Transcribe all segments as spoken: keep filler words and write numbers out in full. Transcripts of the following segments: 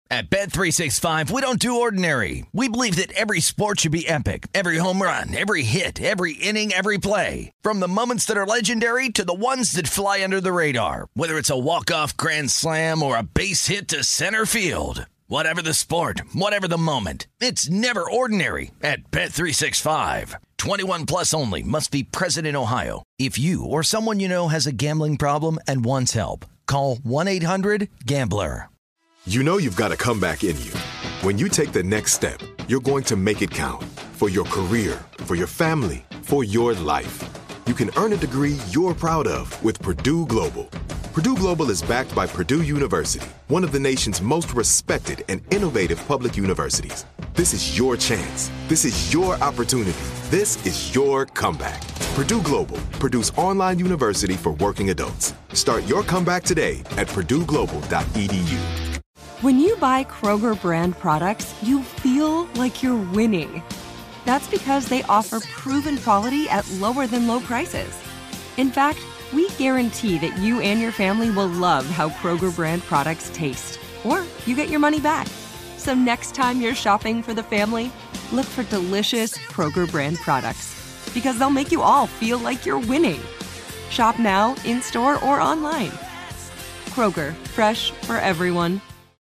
At Bet three sixty-five, we don't do ordinary. We believe that every sport should be epic. Every home run, every hit, every inning, every play. From the moments that are legendary to the ones that fly under the radar. Whether it's a walk-off grand slam or a base hit to center field. Whatever the sport, whatever the moment. It's never ordinary at Bet three sixty-five. twenty-one plus only. Must be present in Ohio. If you or someone you know has a gambling problem and wants help, call one eight hundred gambler. You know you've got a comeback in you. When you take the next step, you're going to make it count. For your career, for your family, for your life. You can earn a degree you're proud of with Purdue Global. Purdue Global is backed by Purdue University, one of the nation's most respected and innovative public universities. This is your chance. This is your opportunity. This is your comeback. Purdue Global, Purdue's online university for working adults. Start your comeback today at purdue global dot e d u. When you buy Kroger brand products, you feel like you're winning. That's because they offer proven quality at lower than low prices. In fact, we guarantee that you and your family will love how Kroger brand products taste, or you get your money back. So next time you're shopping for the family, look for delicious Kroger brand products, because they'll make you all feel like you're winning. Shop now, in-store, or online. Kroger, fresh for everyone.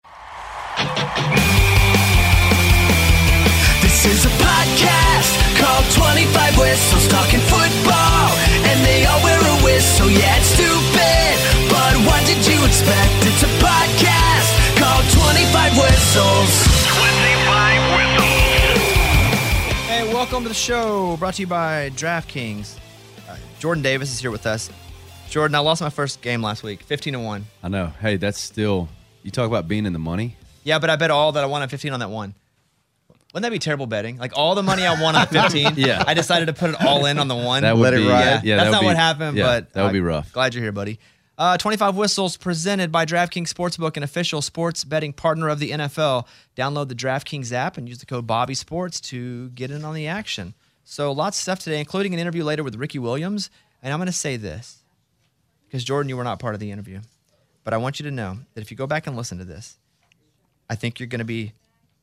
This is a podcast called twenty-five Whistles, talking football, and they all wear a whistle. Yeah, it's stupid, but what did you expect? It's a podcast called twenty-five Whistles. twenty-five Whistles. Hey, welcome to the show, brought to you by DraftKings. Uh, Jordan Davis is here with us. Jordan, I lost my first game last week, fifteen to one. I know. Hey, that's still, you talk about being in the money. Yeah, but I bet all that I won on fifteen on that one. Wouldn't that be terrible betting? Like all the money I won on fifteen, yeah. I decided to put it all in on the one. That would Let be, it ride. Yeah, yeah, That's that not would what be, happened, yeah, but that would uh, be rough. Glad you're here, buddy. Uh, twenty-five Whistles presented by DraftKings Sportsbook, an official sports betting partner of the N F L. Download the DraftKings app and use the code Bobby Sports to get in on the action. So lots of stuff today, including an interview later with Ricky Williams. And I'm going to say this, because Jordan, you were not part of the interview. But I want you to know that if you go back and listen to this, I think you're going to be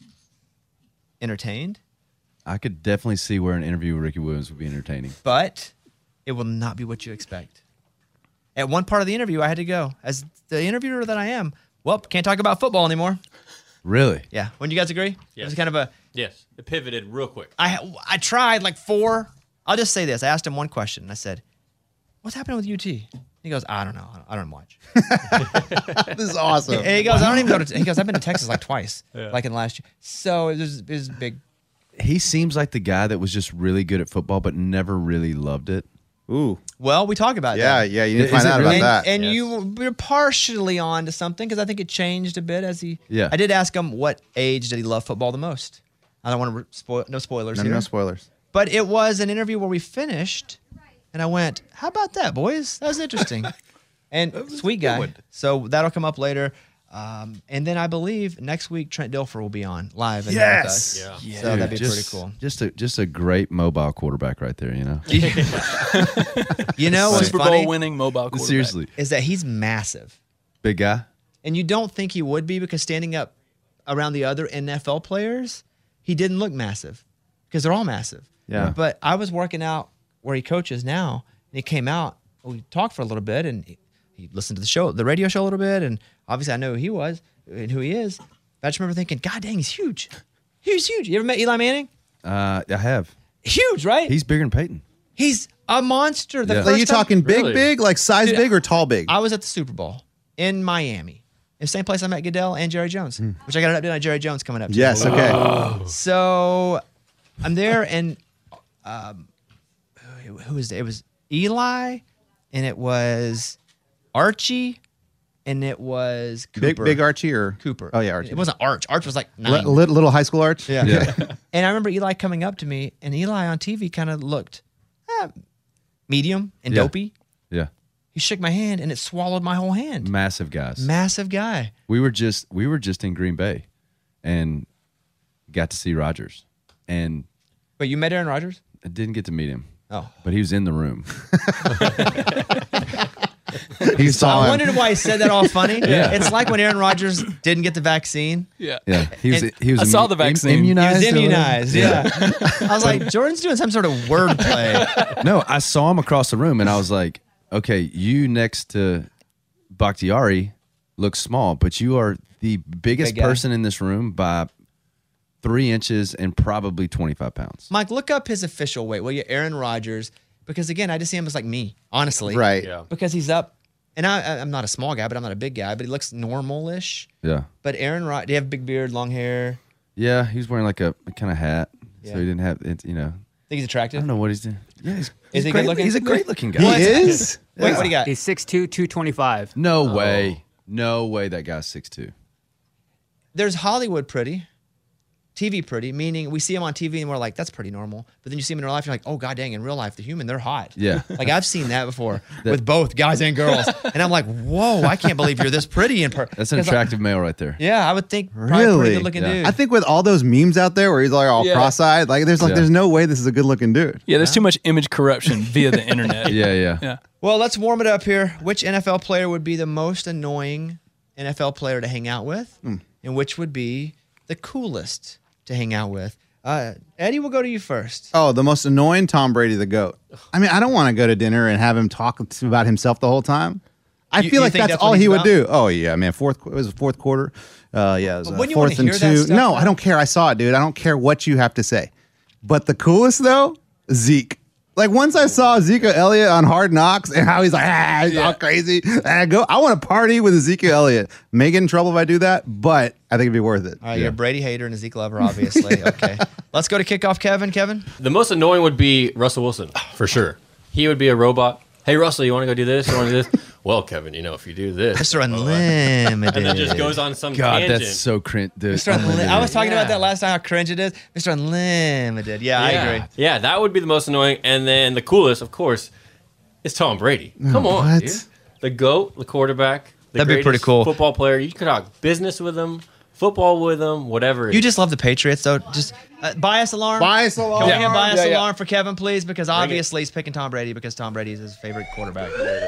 entertained. I could definitely see where an interview with Ricky Williams would be entertaining. But it will not be what you expect. At one part of the interview, I had to go. As the interviewer that I am, well, can't talk about football anymore. Really? Yeah. Wouldn't you guys agree? Yes. It was kind of a... Yes. It pivoted real quick. I I tried like four... I'll just say this. I asked him one question, and I said, what's happening with U T? He goes, I don't know. I don't watch. This is awesome. And he goes, I don't even go to... He goes, I've been to Texas like twice, Yeah. like in the last year. So it was, it was big... He seems like the guy that was just really good at football, but never really loved it. Ooh. Well, we talk about Yeah, that. yeah, you need to Is find it out really? about And, that. and Yes. you were partially on to something because I think it changed a bit as he. Yeah. I did ask him what age did he love football the most. I don't want to spoil. No spoilers no, here. no spoilers. But it was an interview where we finished, and I went, "How about that, boys? That was interesting." And sweet guy. one. So that'll come up later. Um, and then I believe next week Trent Dilfer will be on live. And here with us. Yeah. So that'd be just, pretty cool. Just a just a great mobile quarterback right there, you know? You know what's Super funny Bowl winning mobile quarterback. Seriously. is that he's massive. Big guy? And you don't think he would be because standing up around the other N F L players, he didn't look massive because they're all massive. Yeah. But I was working out where he coaches now, and he came out. We talked for a little bit, and he, he listened to the show, the radio show a little bit, and obviously I know who he was and who he is. But I just remember thinking, God dang, he's huge. He's huge. You ever met Eli Manning? Uh, I have. Huge, right? He's bigger than Peyton. He's a monster. The Yeah. Are first you time- talking big, Really? big, like size Dude, big or tall big? I was at the Super Bowl in Miami. The same place I met Goodell and Jerry Jones, which I got an update on Jerry Jones coming up. too. yes, okay. So I'm there, and um, who, who was it? It was Eli, and it was Archie, and it was Cooper. Big, big Archie or Cooper. Oh, yeah, Archie. It wasn't Arch. Arch was like Li- nine. li- little high school Arch? Yeah. Yeah. And I remember Eli coming up to me, and Eli on T V kind of looked eh, medium and Yeah. dopey. Yeah. He shook my hand, and it swallowed my whole hand. Massive guys. Massive guy. we were just we were just in Green Bay and got to see Rodgers. And But you met Aaron Rodgers? I didn't get to meet him. Oh. But he was in the room. He saw I him. wondered why he said that all funny. Yeah. It's like when Aaron Rodgers didn't get the vaccine. Yeah. Yeah, he was. And He was. I saw immu- the vaccine. He Immunized. was or whatever? immunized. Yeah. I was like, Jordan's doing some sort of wordplay. No, I saw him across the room, and I was like, "Okay, you next to Bakhtiari look small, but you are the biggest Big guy. person in this room by three inches and probably twenty-five pounds." Mike, look up his official weight, will you? Aaron Rodgers. Because again, I just see him as like me, honestly. Right. Yeah. Because he's up, and I, I'm not a small guy, but I'm not a big guy, but he looks normal-ish. Yeah, But Aaron Rodgers, do you have big beard, long hair? yeah, he was wearing like a, kind of hat, Yeah. so he didn't have it. You know, Think he's I attractive? don't know what he's doing. Yeah, he's, Is he's he great, good looking? He's a great looking guy. He is? Wait, what do you got? He's six two, two twenty-five. No Oh. way, no way that guy's six two. There's Hollywood pretty, T V pretty, meaning we see him on T V and we're like, that's pretty normal. But then you see him in real life, you're like, oh, god dang, in real life, the human, they're hot. Yeah. Like I've seen that before with both guys and girls. And I'm like, whoa, I can't believe you're this pretty in person. That's an attractive male right there. Yeah, I would think probably a Really? pretty good looking Yeah. dude. I think with all those memes out there where he's like all Yeah. cross-eyed, like there's like Yeah. there's no way this is a good looking dude. Yeah, there's too much image corruption via the internet. Yeah, yeah. Yeah. Well, let's warm it up here. Which N F L player would be the most annoying N F L player to hang out with? And which would be the coolest to hang out with? Uh, Eddie, we'll go to you first. Oh, the most annoying Tom Brady, the GOAT. I mean, I don't want to go to dinner and have him talk to- about himself the whole time. I You- feel you like think that's, that's all what he he's would about? do. Oh yeah, man. Fourth it was the fourth quarter. Uh, yeah, it was But uh, wouldn't you fourth wanna and hear that two. stuff, No, though? I don't care. I saw it, dude. I don't care what you have to say. But the coolest though, Zeke. Like once I saw Ezekiel Elliott on Hard Knocks and how he's like, ah, he's all crazy. And I go, I want to party with Ezekiel Elliott. May get in trouble if I do that, but I think it'd be worth it. All right, you're a Brady hater and a Zeke lover, obviously. Okay. Let's go to kickoff, Kevin. Kevin? The most annoying would be Russell Wilson, for sure. He would be a robot. Hey, Russell, you want to go do this? You want to do this? Well, Kevin, you know, if you do this. Mister Unlimited. And then just goes on some God, tangent. that's so cringe, dude. Mister Unlimited. I was talking Yeah. about that last time, how cringe it is. Mister Unlimited. Yeah, I yeah. agree. Yeah, that would be the most annoying. And then the coolest, of course, is Tom Brady. Come on, what? dude. The GOAT, the quarterback, the That'd be pretty greatest cool. football player. You could talk business with him, football with him, whatever. it You is. just love the Patriots, though. Just uh, bias alarm. Bias alarm. Can we get bias Yeah, yeah. alarm for Kevin, please? Because obviously he's picking Tom Brady because Tom Brady is his favorite quarterback.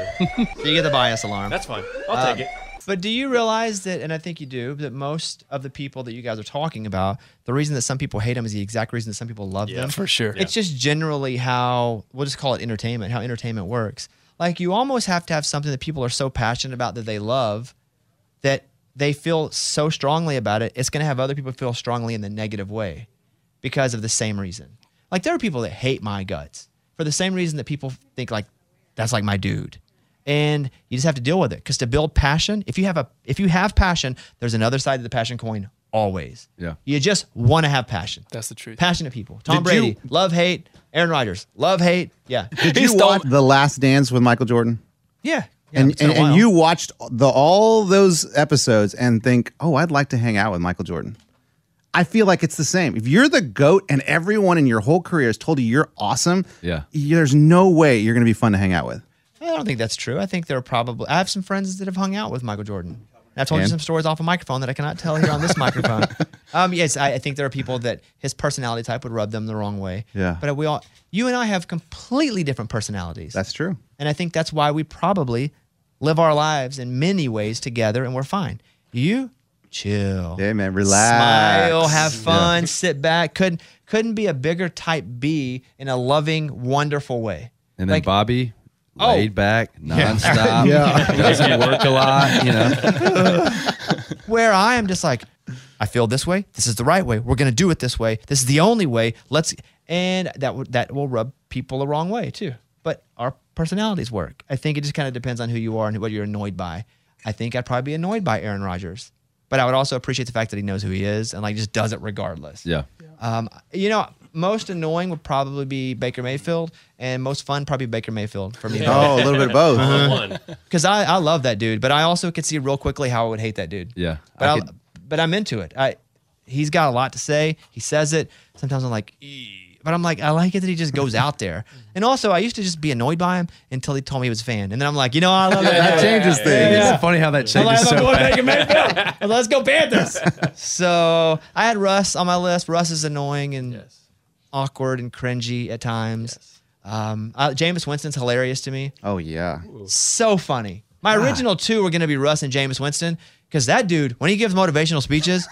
So you get the bias alarm. That's fine. I'll Um, take it. But do you realize that, and I think you do, that most of the people that you guys are talking about, the reason that some people hate them is the exact reason that some people love Yeah, them. For sure. It's just generally how, we'll just call it entertainment, how entertainment works. Like you almost have to have something that people are so passionate about that they love that they feel so strongly about it, it's going to have other people feel strongly in the negative way because of the same reason. Like there are people that hate my guts for the same reason that people think like, that's like my dude. And you just have to deal with it because to build passion, if you have a if you have passion, there's another side of the passion coin always. Yeah. You just want to have passion. That's the truth. Passionate people. Tom Did Brady, you- love, hate. Aaron Rodgers, love, hate. Yeah. Did He you stole- watch The Last Dance with Michael Jordan? Yeah. Yeah, and it's been and, a and while. you watched the all those episodes and think, oh, I'd like to hang out with Michael Jordan. I feel like it's the same. If you're the GOAT and everyone in your whole career has told you you're awesome, Yeah. there's no way you're going to be fun to hang out with. I don't think that's true. I think there are probably. I have some friends that have hung out with Michael Jordan. And I've told you And? some stories off a microphone that I cannot tell here on this microphone. Um, yes, I, I think there are people that his personality type would rub them the wrong way. Yeah. But we all, you and I, have completely different personalities. That's true. And I think that's why we probably live our lives in many ways together, and we're fine. You, chill. Yeah, man, relax. Smile, have fun, sit back. Couldn't couldn't be a bigger type B in a loving, wonderful way. And then Like- Bobby, Oh. laid back, nonstop. Yeah. Doesn't work a lot, you know. Where I am just like, I feel this way. This is the right way. We're gonna do it this way. This is the only way. Let's and that would that will rub people the wrong way too. But our personalities work. I think it just kind of depends on who you are and what you're annoyed by. I think I'd probably be annoyed by Aaron Rodgers, but I would also appreciate the fact that he knows who he is and like just does it regardless. Yeah. Um, you know, most annoying would probably be Baker Mayfield, and most fun probably Baker Mayfield for me. Oh, a little bit of both. One. Because I, I love that dude, but I also could see real quickly how I would hate that dude. Yeah. But I I could- but I'm into it. I he's got a lot to say. He says it. Sometimes I'm like, "Ee," but I'm like, I like it that he just goes out there. And also, I used to just be annoyed by him until he told me he was a fan, and then I'm like, you know, I love That that. changes things. It's funny how that I'm like, changes I'm so going fast. Baker Mayfield. Let's go Panthers. So I had Russ on my list. Russ is annoying and Yes. awkward and cringy at times. Um, uh, Jameis Winston's hilarious to me. Oh, yeah. So funny. My original two were going to be Russ and Jameis Winston because that dude, when he gives motivational speeches,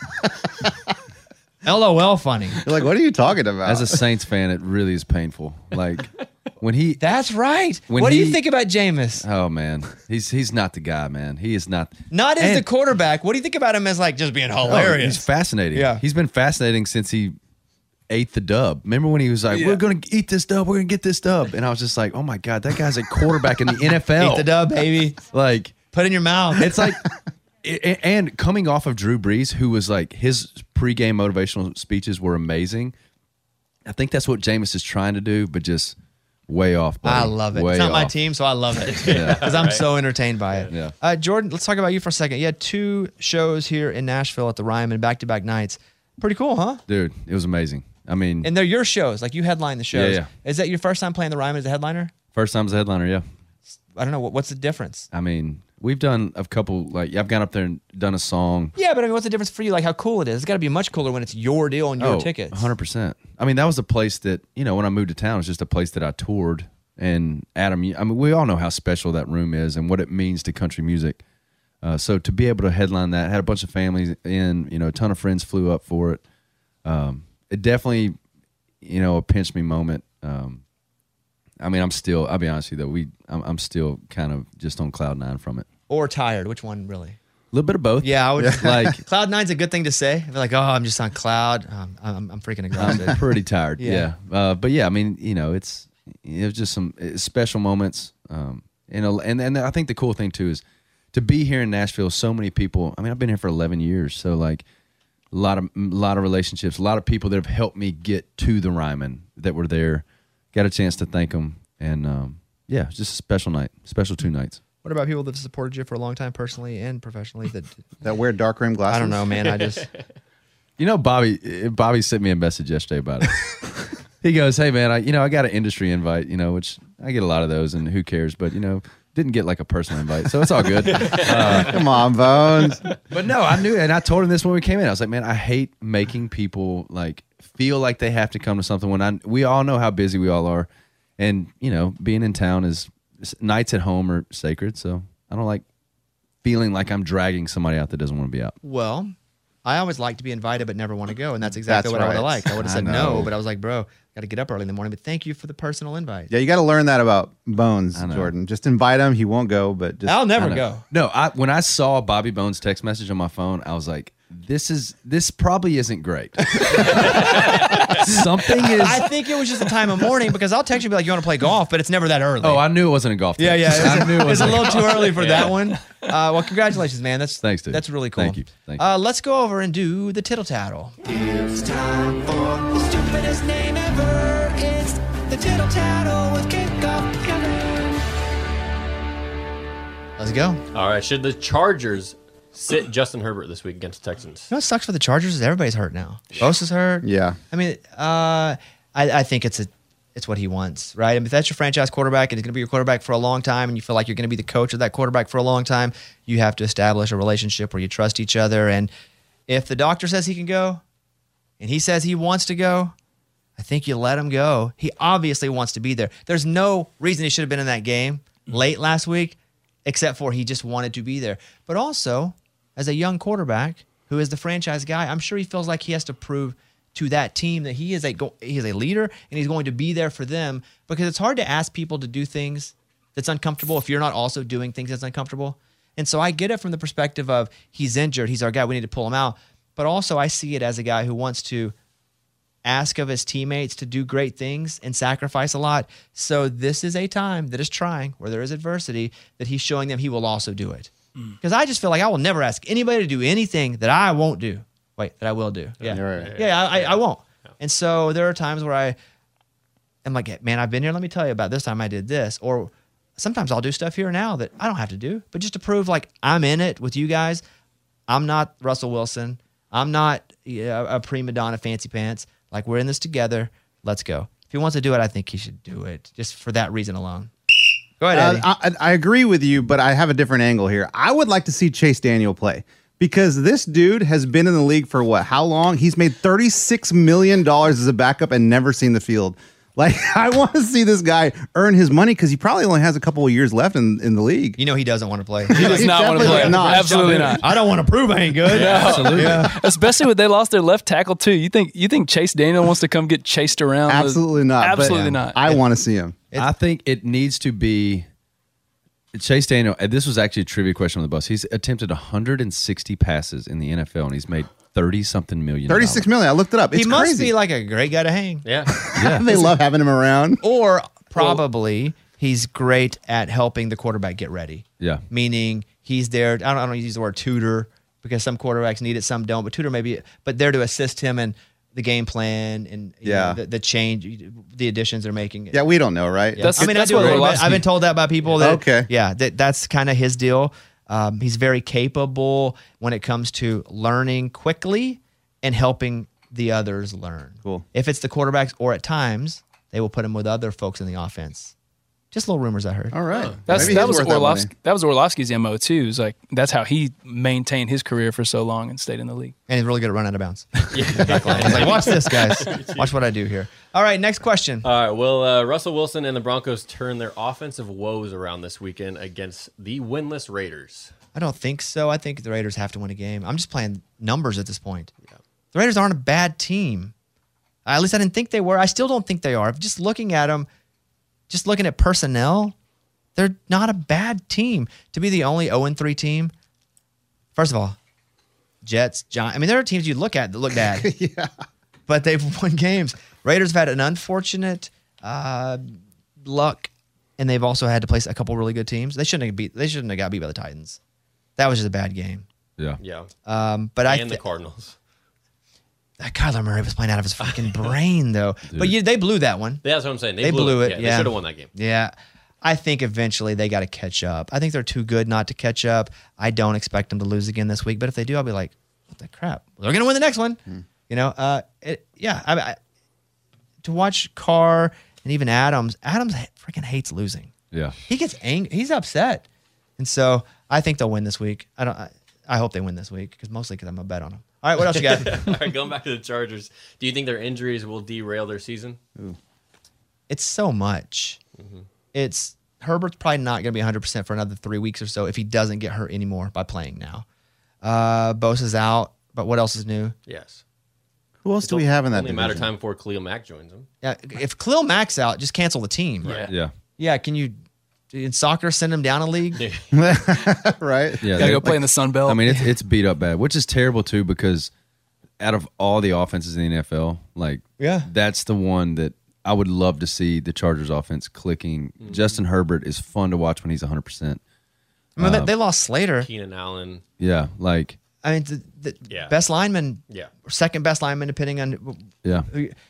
LOL funny. You're like, what are you talking about? As a Saints fan, it really is painful. Like when he. That's right. When what do he- you think about Jameis? Oh man, he's he's not the guy, man. He is not. Not as and- the quarterback. What do you think about him as like just being Oh, hilarious? he's fascinating. Yeah. He's been fascinating since he ate the dub. Remember when he was like, "We're going to eat this dub. We're going to get this dub," and I was just like, "Oh my god, that guy's a quarterback in the N F L." Eat the dub, baby. Like, Put it in your mouth. it's like, a- and coming off of Drew Brees, who was like his pregame motivational speeches were amazing. I think that's what Jameis is trying to do, but just way off. Buddy. I love it. Way It's not my off. team, so I love it because I'm so entertained by it. Yeah. Uh, Jordan, let's talk about you for a second. You had two shows here in Nashville at the Ryman, back-to-back nights. Pretty cool, huh? Dude, it was amazing. I mean, And they're your shows. Like you headline the shows. Yeah, Is that your first time playing the Ryman as a headliner? first time as a headliner, yeah. I don't know. What, what's the difference? I mean, we've done a couple. Like, I've gone up there and done a song. Yeah, but I mean, what's the difference for you? Like how cool it is. It's got to be much cooler when it's your deal and your Oh, tickets. one hundred percent. I mean, that was a place that, you know, when I moved to town, it was just a place that I toured. And Adam, you- I mean, we all know how special that room is and what it means to country music. Uh, so to be able to headline that, had a bunch of families in, you know, a ton of friends flew up for it. Um, it definitely, you know, a pinch me moment. Um, I mean, I'm still, I'll be honest with you, though, we, I'm, I'm still kind of just on cloud nine from it. Or tired. Which one really? A little bit of both. Yeah, I would Like, Cloud nine's a good thing to say. I feel like, oh, I'm just on cloud. Um, I'm, I'm freaking exhausted. I'm pretty tired. Yeah. Yeah. Uh, but yeah, I mean, you know, it's it was just some uh, special moments. Um, and a- and and I think the cool thing too is to be here in Nashville. So many people. I mean, I've been here for eleven years, so like a lot of a lot of relationships, a lot of people that have helped me get to the Ryman that were there. Got a chance to thank them, and um, yeah, it's just a special night, special two nights. What about people that have supported you for a long time, personally and professionally? That that wear dark rim glasses. I don't know, man. I just You know, Bobby. Bobby sent me a message yesterday about it. He goes, "Hey man, I you know I got an industry invite, you know, which I get a lot of those, and who cares? But you know, didn't get like a personal invite, so it's all good." Uh, Come on, Bones. but no, I knew, and I told him this when we came in. I was like, "Man, I hate making people like feel like they have to come to something when I we all know how busy we all are, and you know, being in town is nights at home are sacred. So I don't like feeling like I'm dragging somebody out that doesn't want to be out." well, I always like to be invited, but never want to go, and that's exactly That's what I would have right. liked. I would have I said know. no, but I was like, bro, got to get up early in the morning. But thank you for the personal invite. Yeah, you got to learn that about Bones, I know. Jordan. Just invite him. He won't go, but just I'll I never know. go. No, I when I saw Bobby Bones' text message on my phone, I was like, "This is this probably isn't great." Something is. I think it was just a time of morning because I'll text you and be like, you want to play golf, but it's never that early. Oh, I knew it wasn't a golf. yeah, text. yeah. I knew it It's a wasn't. little too early for that one. Uh, well, congratulations, man. That's Thanks, dude. That's really cool. Thank you. Thank you. Uh, let's go over and do the tittle tattle. It's time for the stupidest name ever. It's the Tittle Tattle with Kickoff Kevin. Let's go. All right. Should the Chargers sit Justin Herbert this week against the Texans? You know what sucks for the Chargers is everybody's hurt now. Bosa's hurt. Yeah. I mean, uh, I, I think it's a, it's what he wants, right? I mean, if that's your franchise quarterback and he's going to be your quarterback for a long time, and you feel like you're going to be the coach of that quarterback for a long time, you have to establish a relationship where you trust each other. And if the doctor says he can go, and he says he wants to go, I think you let him go. He obviously wants to be there. There's no reason he should have been in that game late last week, except for he just wanted to be there. But also, as a young quarterback who is the franchise guy, I'm sure he feels like he has to prove to that team that he is a go- he is a leader and he's going to be there for them, because it's hard to ask people to do things that's uncomfortable if you're not also doing things that's uncomfortable. And so I get it from the perspective of he's injured, he's our guy, we need to pull him out. But also I see it as a guy who wants to ask of his teammates to do great things and sacrifice a lot. So this is a time that is trying, where there is adversity, that he's showing them he will also do it. Because I just feel like I will never ask anybody to do anything that I won't do. Wait, that I will do. Yeah, You're right. yeah, I, I, I won't. And so there are times where I am like, man, I've been here. Let me tell you about this time I did this. Or sometimes I'll do stuff here now that I don't have to do, but just to prove like I'm in it with you guys. I'm not Russell Wilson. I'm not yeah, a prima donna fancy pants. Like, we're in this together. Let's go. If he wants to do it, I think he should do it just for that reason alone. Go ahead, Eddie. Uh, I, I agree with you, but I have a different angle here. I would like to see Chase Daniel play, because this dude has been in the league for what? How long? He's made thirty-six million dollars as a backup and never seen the field. Like, I want to see this guy earn his money because he probably only has a couple of years left in, in the league. You know he doesn't want to play. He does He's not want to definitely play. not. Absolutely not. I don't want to prove I ain't good. Absolutely. Yeah. Especially when they lost their left tackle too. You think you think Chase Daniel wants to come get chased around? with- Absolutely not. but Absolutely not. I want to see him. I think it needs to be Chase Daniel. and This was actually a trivia question on the bus. He's attempted one hundred sixty passes in the N F L, and he's made thirty something million. thirty-six million. I looked it up. It's He must crazy. be like a great guy to hang. Yeah. Yeah. they love having him around. Or probably he's great at helping the quarterback get ready. Yeah. Meaning he's there. I don't, I don't use the word tutor because some quarterbacks need it, some don't. But tutor maybe, but there to assist him in the game plan and you Yeah. know, the, the change, the additions they're making. Yeah, we don't know, right? Yeah. That's- I mean, that's I do a what little bit. Orlovsky- I've been told that by people. That, Okay. Yeah, that, that's kind of his deal. Um, he's very capable when it comes to learning quickly and helping the others learn. Cool. If it's the quarterbacks or at times, they will put him with other folks in the offense. Just little rumors I heard. All right. That's Maybe that he's was worth that Orlovsky. money. That, was Orlovsky's M O too. Is like that's how he maintained his career for so long and stayed in the league. And he's really good at running out of bounds. He's like, watch this, guys. Watch what I do here. All right, next question. All right. Well, uh, Russell Wilson and the Broncos turn their offensive woes around this weekend against the winless Raiders. I don't think so. I think the Raiders have to win a game. I'm just playing numbers at this point. The Raiders aren't a bad team. At least I didn't think they were. I still don't think they are. Just looking at them, just looking at personnel, they're not a bad team. To be the only oh and three team, first of all, Jets, Giants. I mean, there are teams you look at that look bad. Yeah. But they've won games. Raiders have had an unfortunate uh, luck, and they've also had to place a couple really good teams. They shouldn't have beat. They shouldn't have got beat by the Titans. That was just a bad game. Yeah. Yeah. Um, but I And the th- Cardinals. that Kyler Murray was playing out of his fucking brain, though. But you, they blew that one. Yeah, that's what I'm saying. They, They blew it, Yeah, yeah. They should have won that game. Yeah. I think eventually they got to catch up. I think they're too good not to catch up. I don't expect them to lose again this week. But if they do, I'll be like, what the crap? They're going to win the next one. You know, uh, it, yeah. I, I, to watch Carr and even Adams, Adams freaking hates losing. Yeah. He gets angry. He's upset. And so I think they'll win this week. I don't. I, I hope they win this week because mostly because I'm a bet on them. All right, what else you got? All right, going back to the Chargers. Do you think their injuries will derail their season? It's so much. It's Herbert's probably not going to be one hundred percent for another three weeks or so if he doesn't get hurt anymore by playing now. Uh, Bosa's out, but what else is new? Yes. Who else do we have in that Only a matter of division? time before Khalil Mack joins them. Yeah, if Khalil Mack's out, just cancel the team. Yeah. Yeah. Yeah, can you in soccer send him down a league? Right? Yeah. Gotta they- go play in the Sun Belt. I mean, it's it's beat up bad, which is terrible too because out of all the offenses in the N F L, like Yeah. that's the one that I would love to see the Chargers offense clicking. Mm-hmm. Justin Herbert is fun to watch when he's one hundred percent. I mean, they, they lost Slater. Keenan Allen. Yeah, like I mean, the, the Yeah. best lineman, Yeah. second best lineman, depending on yeah.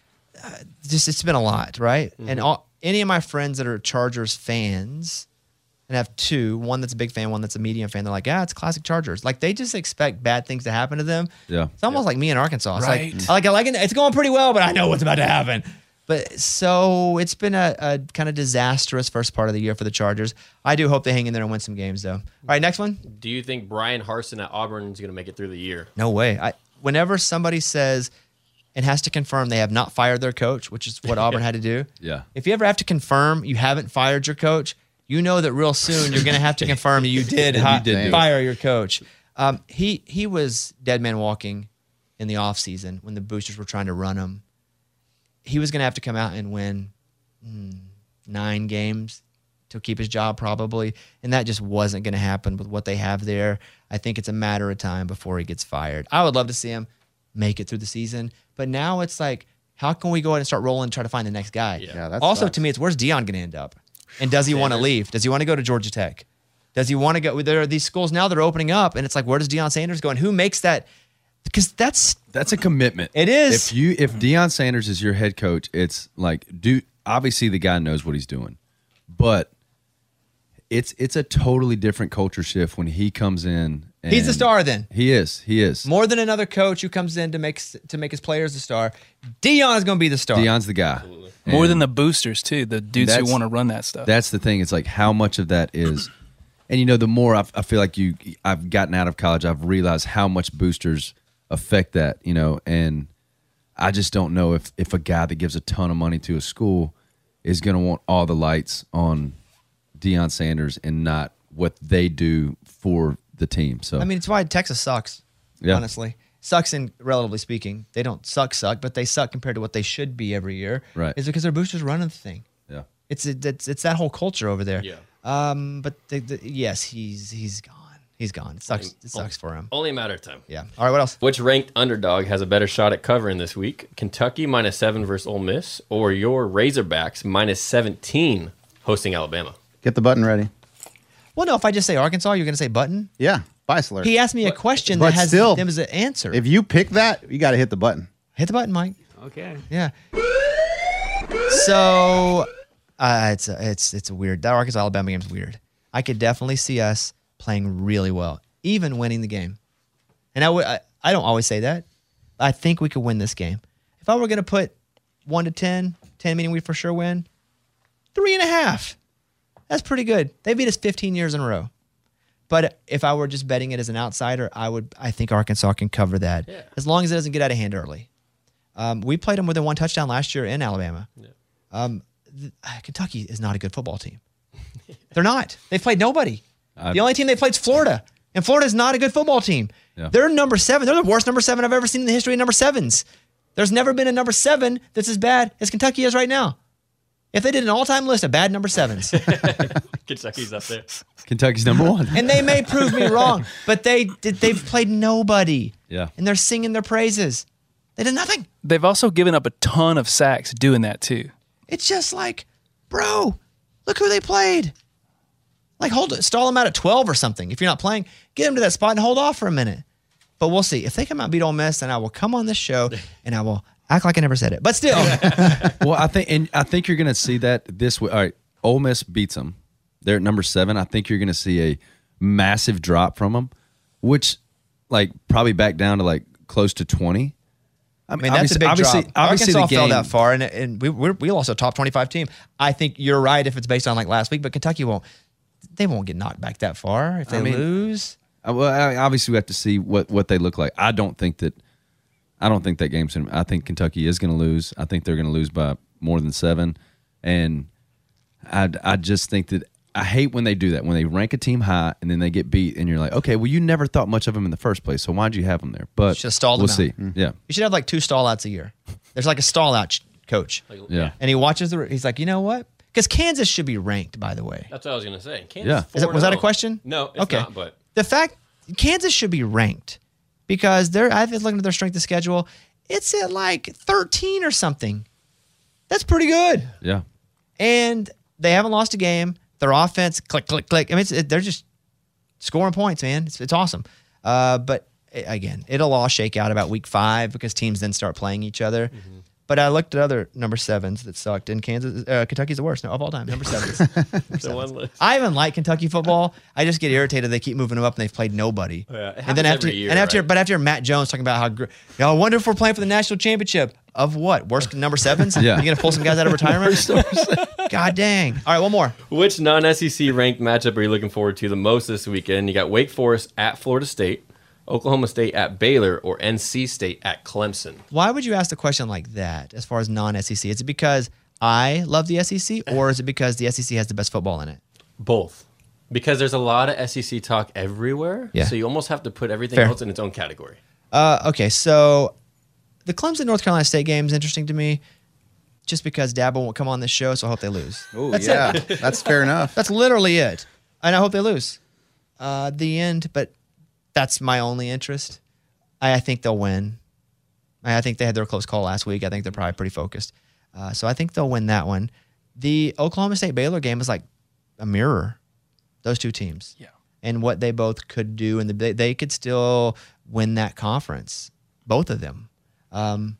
just it's been a lot, right? And all, any of my friends that are Chargers fans, and I have two, one that's a big fan, one that's a medium fan, they're like, yeah, it's classic Chargers. Like they just expect bad things to happen to them. Yeah. It's almost like me in Arkansas. It's Right. like, I like, I like it, it's going pretty well, but I know what's about to happen. But so it's been a, a kind of disastrous first part of the year for the Chargers. I do hope they hang in there and win some games, though. All right, next one. Do you think Brian Harsin at Auburn is going to make it through the year? No way. I whenever somebody says and has to confirm they have not fired their coach, which is what Auburn had to do. Yeah. If you ever have to confirm you haven't fired your coach, you know that real soon you're going to have to confirm you did, hi- did do it. fire your coach. Um, he he was dead man walking in the offseason when the boosters were trying to run him. He was going to have to come out and win mm, nine games to keep his job probably, and that just wasn't going to happen with what they have there. I think it's a matter of time before he gets fired. I would love to see him make it through the season, but now it's like, how can we go ahead and start rolling and try to find the next guy? Yeah. Yeah, that also, sucks. to me, it's where's Dion going to end up? And does he want to leave? Does he want to go to Georgia Tech? Does he want to go? There are these schools now that are opening up, and it's like, where does Deion Sanders go? And who makes that? Because that's That's a commitment. It is. If you if Deion Sanders is your head coach, it's like, dude, obviously the guy knows what he's doing. But it's it's a totally different culture shift when he comes in. And he's the star. Then He is. He is. more than another coach who comes in to make to make his players the star. Dion is going to be the star. Deion's the guy. More And than the boosters too, the dudes who That's- want to run that stuff. That's the thing. It's like how much of that is, and you know, the more I've, I feel like you, I've gotten out of college, I've realized how much boosters affect that. You know, and I just don't know if if a guy that gives a ton of money to a school is going to want all the lights on Deion Sanders and not what they do for the team. So I mean, it's why Texas sucks. Yeah. Honestly, sucks in relatively speaking. They don't suck, suck, but they suck compared to what they should be every year. Right. Is because their boosters running the thing. yeah, It's it's it's that whole culture over there. Yeah. Um. But the, the, yes, he's he's gone. He's gone. It sucks. It sucks for him. Only a matter of time. Yeah. All right. What else? Which ranked underdog has a better shot at covering this week? Kentucky minus seven versus Ole Miss, or your Razorbacks minus seventeen hosting Alabama? Get the button ready. Well, no. If I just say Arkansas, you're going to say Button. Yeah, Bice alert. He asked me a question but that has still, them as an answer. If you pick that, you got to hit the button. Hit the button, Mike. Okay. Yeah. So uh, it's a, it's it's a weird. That Arkansas Alabama game is weird. I could definitely see us playing really well, even winning the game. And I would I, I don't always say that. I think we could win this game. If I were going to put one to ten, ten meaning we for sure win, three and a half. That's pretty good. They beat us fifteen years in a row. But if I were just betting it as an outsider, I would. I think Arkansas can cover that Yeah. as long as it doesn't get out of hand early. Um, we played them within one touchdown last year in Alabama. Yeah. Um, th- Kentucky is not a good football team. They're not. They've played nobody. I- the only team they played is Florida, and Florida is not a good football team. Yeah. They're number seven. They're the worst number seven I've ever seen in the history of number sevens. There's never been a number seven that's as bad as Kentucky is right now. If they did an all-time list of bad number sevens, Kentucky's up there. Kentucky's number one. and they may prove me wrong, but they did, they've played nobody. Yeah. And they're singing their praises. They did nothing. They've also given up a ton of sacks doing that too. It's just like, bro, look who they played. Like, hold it, stall them out at twelve or something. If you're not playing, get them to that spot and hold off for a minute. But we'll see. If they come out and beat Ole Miss, then I will come on this show and I will act like I never said it. But still, Well, I think and I think you're going to see that this way. All right, Ole Miss beats them. They're at number seven. I think you're going to see a massive drop from them, which like probably back down to like close to twenty. I I mean, that's a big obviously, drop. Obviously, Arkansas the fell game, that far, and and we we're, we lost a top twenty-five team. I think you're right if it's based on like last week, but Kentucky won't. They won't get knocked back that far if they I mean, lose. Uh, Well, I- obviously, we have to see what, what they look like. I don't think that. I don't think that game's. Gonna, I think Kentucky is going to lose. I think they're going to lose by more than seven, and I I just think that I hate when they do that when they rank a team high and then they get beat and you're like, okay, well you never thought much of them in the first place, so why'd you have them there? But Should've stalled we'll them see. out. Mm. Yeah, You should have like two stall outs a year. There's like a stall out ch- coach, yeah. and he watches the. He's like, you know what? Because Kansas should be ranked, by the way. That's what I was going to say. Kansas Yeah. Is that, was that a four and oh. question? No, it's okay. not, but The fact Kansas should be ranked because they're I've been looking at their strength of schedule. It's at like thirteen or something. That's pretty good. Yeah. And they haven't lost a game. Their offense, click, click, click. I mean, it's, it, they're just scoring points, man. It's, it's awesome. Uh, but it, again, it'll all shake out about week five because teams then start playing each other. Mm-hmm. But I looked at other number sevens that sucked, and Kansas, uh, Kentucky's the worst no, of all time. Number sevens. Number the sevens. one list. I even like Kentucky football. I just get irritated. They keep moving them up, and they've played nobody. Yeah, it and then happens after, every year, and after, right? but after Matt Jones talking about how, gr- you know, I wonder if we're playing for the national championship of what? Worst number sevens? Yeah. You gonna pull some guys out of retirement? God dang! All right, one more. Which non-S E C ranked matchup are you looking forward to the most this weekend? You got Wake Forest at Florida State, Oklahoma State at Baylor, or N C State at Clemson. Why would you ask the question like that? As far as non-S E C, is it because I love the S E C, or is it because the S E C has the best football in it? Both. Because there's a lot of S E C talk everywhere, Yeah. so you almost have to put everything Fair. else in its own category. Uh, okay, so the Clemson North Carolina State game is interesting to me, just because Dabo won't come on this show, so I hope they lose. Oh, That's yeah. it. That's fair enough. That's literally it, and I hope they lose. Uh, the end, but that's my only interest. I, I think they'll win. I, I think they had their close call last week. I think they're probably pretty focused, uh, so I think they'll win that one. The Oklahoma State Baylor game is like a mirror. Those two teams, Yeah. and what they both could do, and the, they, they could still win that conference, both of them. Um,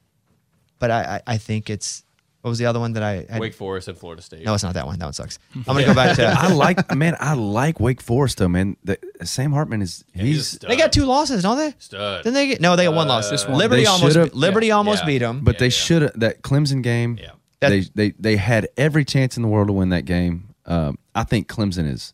but I, I, I think it's what was the other one that I had? Wake Forest and Florida State. No, it's not that one. That one sucks. I'm gonna go back to. I like man. I like Wake Forest though, man. The, Sam Hartman is Yeah, he's a he's stud. They got two losses, don't they? Stud. Didn't they get? No, they got one loss. Uh, Liberty They almost. should've- Liberty almost Yeah. beat them. But Yeah, they yeah. should have that Clemson game. Yeah. That- they they they had every chance in the world to win that game. Um, I think Clemson is.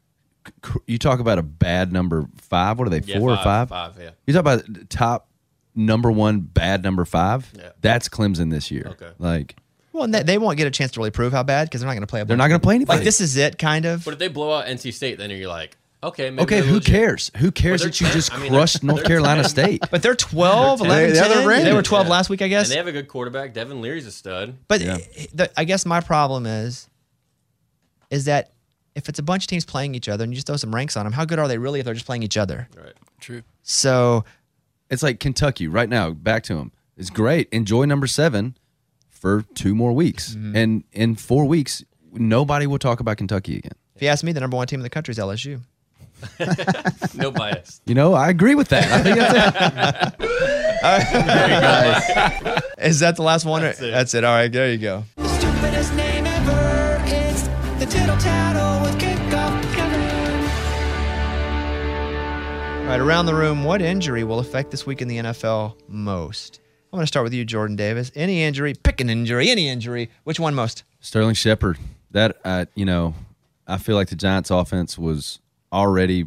You talk about a bad number five. What are they? Yeah, Four five, or five? five, yeah. You talk about the top number one, bad number five, Yeah. that's Clemson this year. Okay. Like, Well, and they, they won't get a chance to really prove how bad because they're not going to play. A They're bunch not of gonna people. play anybody. Like this is it, kind of. But if they blow out N C State, then you're like, okay, maybe okay, they're who legit. cares? Who cares Well, that you they're just ten. I mean, crushed they're- North they're Carolina ten. State? But they're twelve, They're eleven, ten. ten. They're ranked. They were twelve Yeah. last week, I guess. And they have a good quarterback. Devin Leary's a stud. But Yeah. the, I guess my problem is, is that if it's a bunch of teams playing each other and you just throw some ranks on them, how good are they really if they're just playing each other? Right. True. So It's like Kentucky right now. Back to them. It's great. Enjoy number seven for two more weeks, Mm-hmm. and in four weeks, nobody will talk about Kentucky again. if you ask me, the number one team in the country is L S U. No bias. You know, I agree with that. I think that's it. Is that the last one? That's it. That's it. All right, there you go. Stupidest name ever. It's the Tittle Tattle with Kickoff Kevin. All right, around the room, what injury will affect this week in the N F L most? I'm going to start with you, Jordan Davis. Any injury, pick an injury, any injury. Which one most? Sterling Shepard. That uh, you know, I feel like the Giants' offense was already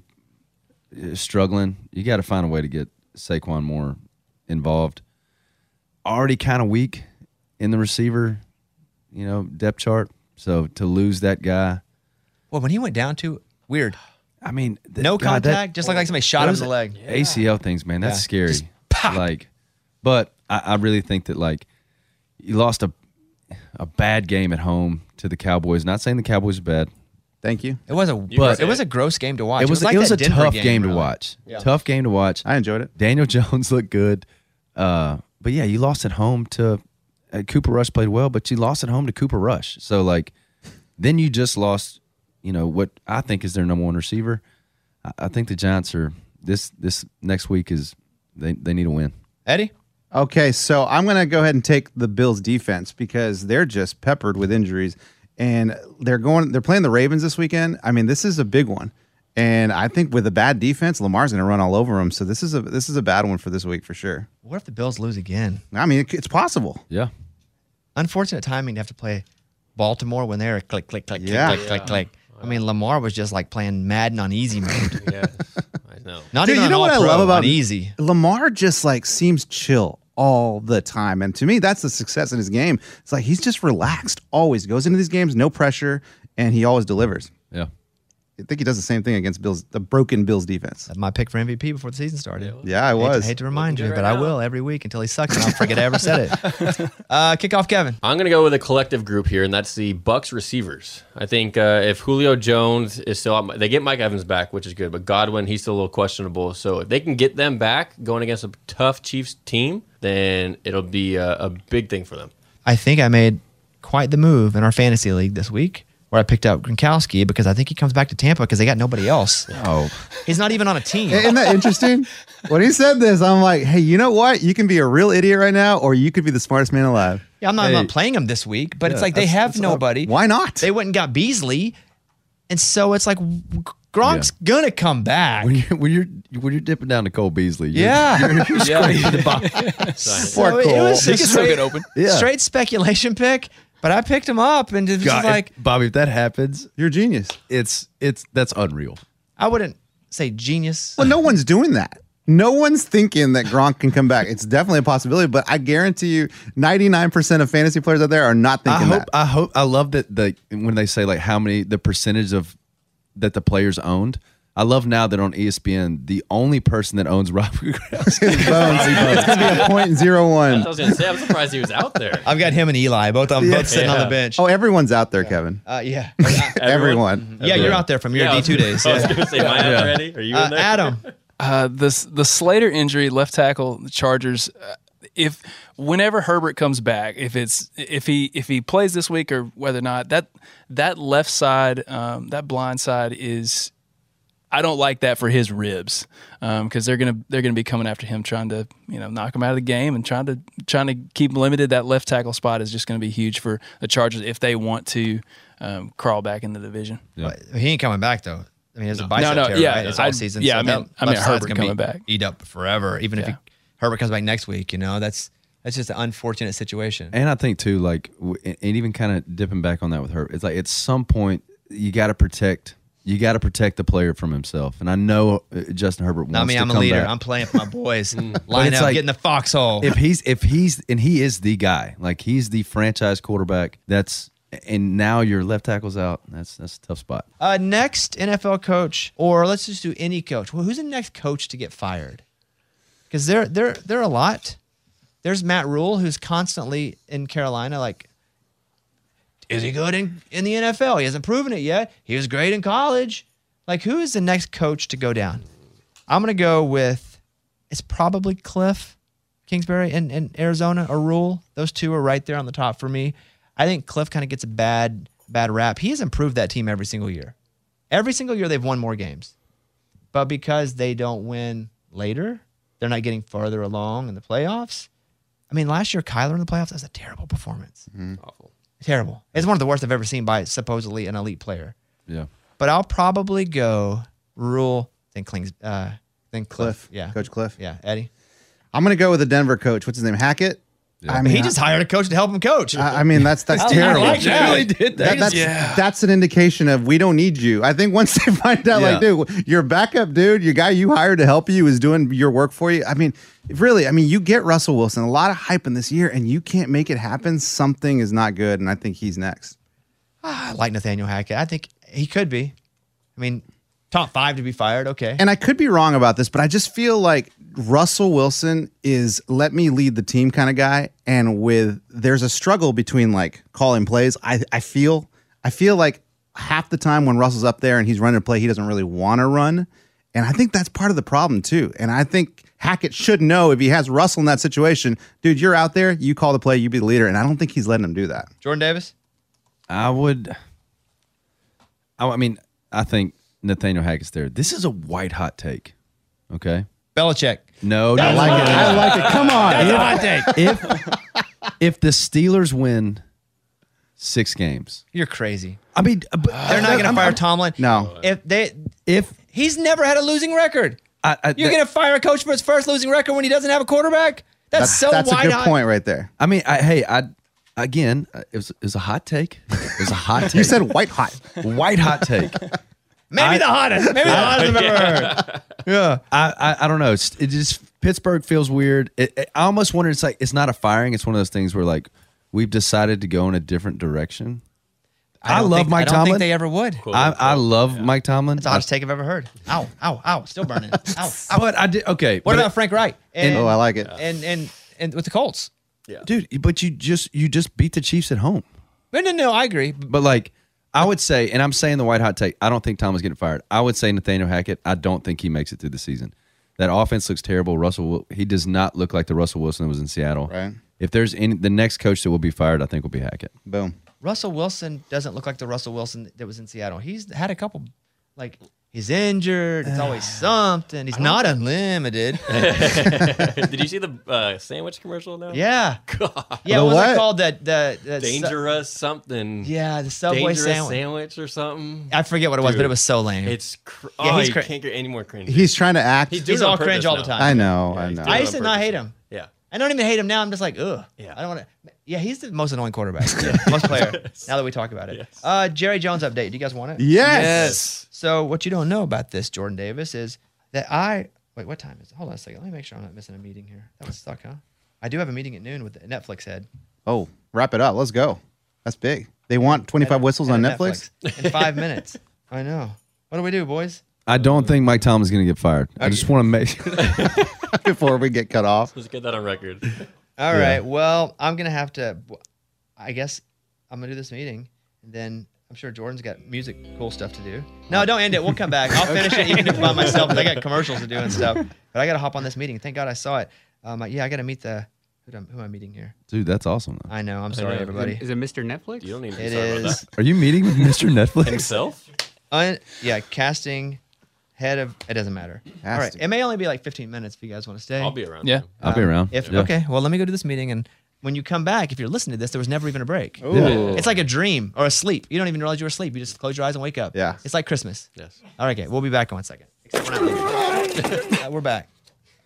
uh, struggling. You got to find a way to get Saquon more involved. Already kind of weak in the receiver, you know, depth chart. So to lose that guy, Well, when he went down to weird, I mean, th- no God, that- contact, just like, like somebody shot him in those the leg. A C L things, man, that's Yeah. scary. Just pop. Like, but I, I really think that like you lost a a bad game at home to the Cowboys. Not saying the Cowboys are bad. Thank you. It was a But- it was a gross game to watch. It was like it was that a Denver tough game, to really. watch. Yeah. Tough game to watch. I enjoyed it. Daniel Jones looked good, uh, but yeah, you lost at home to uh, Cooper Rush played well, but you lost at home to Cooper Rush. So like, then you just lost. You know what I think is their number one receiver. I, I think the Giants are this this next week is they they need a win. Eddie? Okay, so I'm going to go ahead and take the Bills defense because they're just peppered with injuries, and they're going. They're playing the Ravens this weekend. I mean, this is a big one, and I think with a bad defense, Lamar's going to run all over them. So this is a this is a bad one for this week for sure. What if the Bills lose again? I mean, it, it's possible. Yeah, Unfortunate timing to have to play Baltimore when they're click, click, click, Yeah. click, click, click, click. I mean, Lamar was just like playing Madden on easy mode. Yes, I know. Not Dude, even you know on what I All-Pro, love about on easy. Lamar? Just like seems chill all the time, and to me, that's the success in his game. It's like he's just relaxed. Always goes into these games, no pressure, and he always delivers. yeah. I think he does the same thing against Bills, the broken Bills defense. That's my pick for M V P before the season started. Yeah, I Hate to- was. Hate to remind you, Right but I now. will every week until he sucks and I'll forget I ever said it. Uh, kick off, Kevin. I'm going to go with a collective group here, and that's the Bucks receivers. I think uh, if Julio Jones is still out, they get Mike Evans back, which is good, but Godwin, he's still a little questionable. So if they can get them back going against a tough Chiefs team, then it'll be a, a big thing for them. I think I made quite the move in our fantasy league this week where I picked up Gronkowski because I think he comes back to Tampa because they got nobody else. Oh, He's not even on a team. Isn't that interesting? When he said this, I'm like, hey, you know what? You can be a real idiot right now, or you could be the smartest man alive. Yeah, I'm not, I'm Hey. not playing him this week, but it's Yeah, like they that's- have that's nobody. Why not? They went and got Beasley, and so it's like Gronk's gonna come back. when you're when you're when you're dipping down to Cole Beasley, you're, Yeah. you're, you're scraping the bottom. So Poor it Cole. was He a can still straight, get open. Yeah. straight speculation pick, but I picked him up and just God, like if- Bobby, if that happens, You're a genius. it's it's that's unreal. I wouldn't say genius. Well, no one's doing that. No one's thinking that Gronk can come back. It's definitely a possibility, but I guarantee you, ninety-nine percent of fantasy players out there are not I thinking hope that. I hope I love that the when they say like how many the percentage of that the players owned. I love now that on E S P N the only person that owns Rob Gronkowski. His bones. It's going to be a point zero I one. was going to say, I'm surprised he was out there. I've got him and Eli, both of them, both sitting on Yeah. the bench. Oh, everyone's out there, Kevin. Uh, yeah. Everyone. Yeah, you're out there from your Yeah, I D two was- days. I was Yeah. going to say, am I out there, Eddie? Are you Uh, in there? Adam, Uh, the the Slater injury, left tackle, the Chargers. Uh, if whenever Herbert comes back, if it's if he if he plays this week or whether or not that that left side, um, that blind side is, I don't like that for his ribs because they're gonna they're gonna be coming after him, trying to you know knock him out of the game and trying to trying to keep him limited. That left tackle spot is just going to be huge for the Chargers if they want to um, crawl back in the division. he ain't coming back though. I mean, it's a bicep no, tear, yeah, right? It's all I- season. yeah, so I that mean- I mean left side's Herbert gonna coming be back. eat up forever. Even if Yeah. he, Herbert comes back next week, you know, that's that's just an unfortunate situation. And I think too, like, w- and even kind of dipping back on that with her, it's like at some point you got to protect you got to protect the player from himself. And I know uh, Justin Herbert wants Not me. to I'm a come leader. back. I'm playing for my boys. But Line it's up, like, get in the foxhole. If he's if he's and he is the guy, like he's the franchise quarterback. That's and now your left tackle's out. That's that's a tough spot. Uh, next N F L coach, or let's just do any coach. Well, who's the next coach to get fired? Because there, there, there are a lot. There's Matt Rule, who's constantly in Carolina. Like, is he good in, in the N F L? He hasn't proven it yet. He was great in college. Like, who is the next coach to go down? I'm gonna go with. It's probably Cliff Kingsbury in, in Arizona or Rule. Those two are right there on the top for me. I think Cliff kind of gets a bad bad rap. He has improved that team every single year. Every single year they've won more games. But because they don't win later, they're not getting farther along in the playoffs. I mean, last year, Kyler in the playoffs, that was a terrible performance. Mm-hmm. Awful. Terrible. It's one of the worst I've ever seen by supposedly an elite player. Yeah. But I'll probably go Rule, then Klings, uh, then Cliff. Cliff. Yeah. Coach Cliff. Yeah. Eddie. I'm going to go with the Denver coach. What's his name? Hackett? I mean, he just hired a coach to help him coach. I, I mean, that's that's I terrible. like that. Really did that. That- that's, Yeah. that's an indication of we don't need you. I think once they find out, like, Yeah. dude, your backup dude, your guy you hired to help you is doing your work for you. I mean, really, I mean, you get Russell Wilson, a lot of hype in this year, and you can't make it happen. Something is not good, and I think he's next. Ah, I like Nathaniel Hackett. I think he could be. I mean, top five to be fired. Okay. And I could be wrong about this, but I just feel like Russell Wilson is let me lead the team kind of guy. And with there's a struggle between like calling plays. I, I feel I feel like half the time when Russell's up there and he's running a play, he doesn't really want to run. And I think that's part of the problem too. And I think Hackett should know if he has Russell in that situation, dude, you're out there, you call the play, you be the leader. And I don't think he's letting him do that. Jordan Davis? I would. I, I mean, I think Nathaniel Hackett's there. This is a white hot take. Okay. Belichick. No, no, I like it. I like it. Come on. That's a hot take. if if the Steelers win six games, You're crazy. I mean, but They're not going to fire Tomlin. No. If they, If he's never had a losing record. I, I, You're that- going to fire a coach for his first losing record when he doesn't have a quarterback? That's, That's, so that's a wide good hot. point right there. I mean, I, hey, I again, uh, it was, it was a hot take. It was a hot take. You said white hot. white hot take. Maybe the hottest. Maybe the hottest I've ever heard. Yeah. I, I I don't know. It's, it just Pittsburgh feels weird. It, it, I almost wonder. It's like it's not a firing. It's one of those things where like we've decided to go in a different direction. I, don't love think, Mike I don't Tomlin. think they ever would. I, I love Mike Tomlin. That's the hottest take I've ever heard. Ow, ow, ow. Still burning. Ow, ow. But I did okay. What but about it- Frank Wright? And, Oh, I like it. and, and, and with the Colts? dude? But you just you just beat the Chiefs at home. No, no, no. I agree. But like I would say, and I'm saying the white hot take. I don't think Tom is getting fired. I would say Nathaniel Hackett. I don't think he makes it through the season. That offense looks terrible. Russell, Wil- he does not look like the Russell Wilson that was in Seattle. Right. If there's any, the next coach that will be fired, I think will be Hackett. Boom. Russell Wilson doesn't look like the Russell Wilson that was in Seattle. He's had a couple, like, he's injured. It's always something. He's not unlimited. Did you see the uh, sandwich commercial now? Yeah. God. Yeah, The what was what? it called? That the, the su- Dangerous something. yeah, the Subway Dangerous sandwich. sandwich or something. I forget what it was, Dude, but it was so lame. It's cr- Yeah, oh, he's you cra- can't get any more cringe. He's trying to act. He's doing He's it on all cringe purpose all the now. time. I know. Yeah, I he's know. doing I it used to on not purpose. hate him. Yeah. I don't even hate him now. I'm just like, ugh. Yeah. I don't want to. Yeah, he's the most annoying quarterback. Most player. Now that we talk about it. Yes. Uh, Jerry Jones update. Do you guys want it? Yes. So what you don't know about this, Jordan Davis, is that I wait. What time is it? Hold on a second. Let me make sure I'm not missing a meeting here. That was stuck, huh? I do have a meeting at noon with the Netflix head. Oh, wrap it up. Let's go. That's big. They want twenty-five whistles on At Netflix? in five minutes. I know. What do we do, boys? I don't think Mike Tomlin's going to get fired. I just want to make Before we get cut off. Let's get that on record. All right. Well, I'm gonna have to. I guess I'm gonna do this meeting, and then I'm sure Jordan's got music, cool stuff to do. No, don't end it. We'll come back. I'll finish it even if by myself. 'Cause I got commercials to do and stuff. But I got to hop on this meeting. Thank God I saw it. Um, yeah, I got to meet the. Who, am- who am I meeting here? Dude, that's awesome. Though. I know. I'm sorry, know. everybody. Is it Mister Netflix? You don't need to be It sorry about is. that. Are you meeting with Mister Netflix? Himself? Un, yeah, casting head of. It doesn't matter. All right. Casting. It may only be like fifteen minutes if you guys want to stay. I'll be around. Yeah. too. I'll be around. If Yeah. okay, well, let me go to this meeting, and when you come back, if you're listening to this, there was never even a break. Ooh. It's like a dream or a sleep. You don't even realize you were asleep. You just close your eyes and wake up. Yeah. It's like Christmas. Yes. All right, okay. We'll be back in one second. Except we're not leaving. Uh, we're back.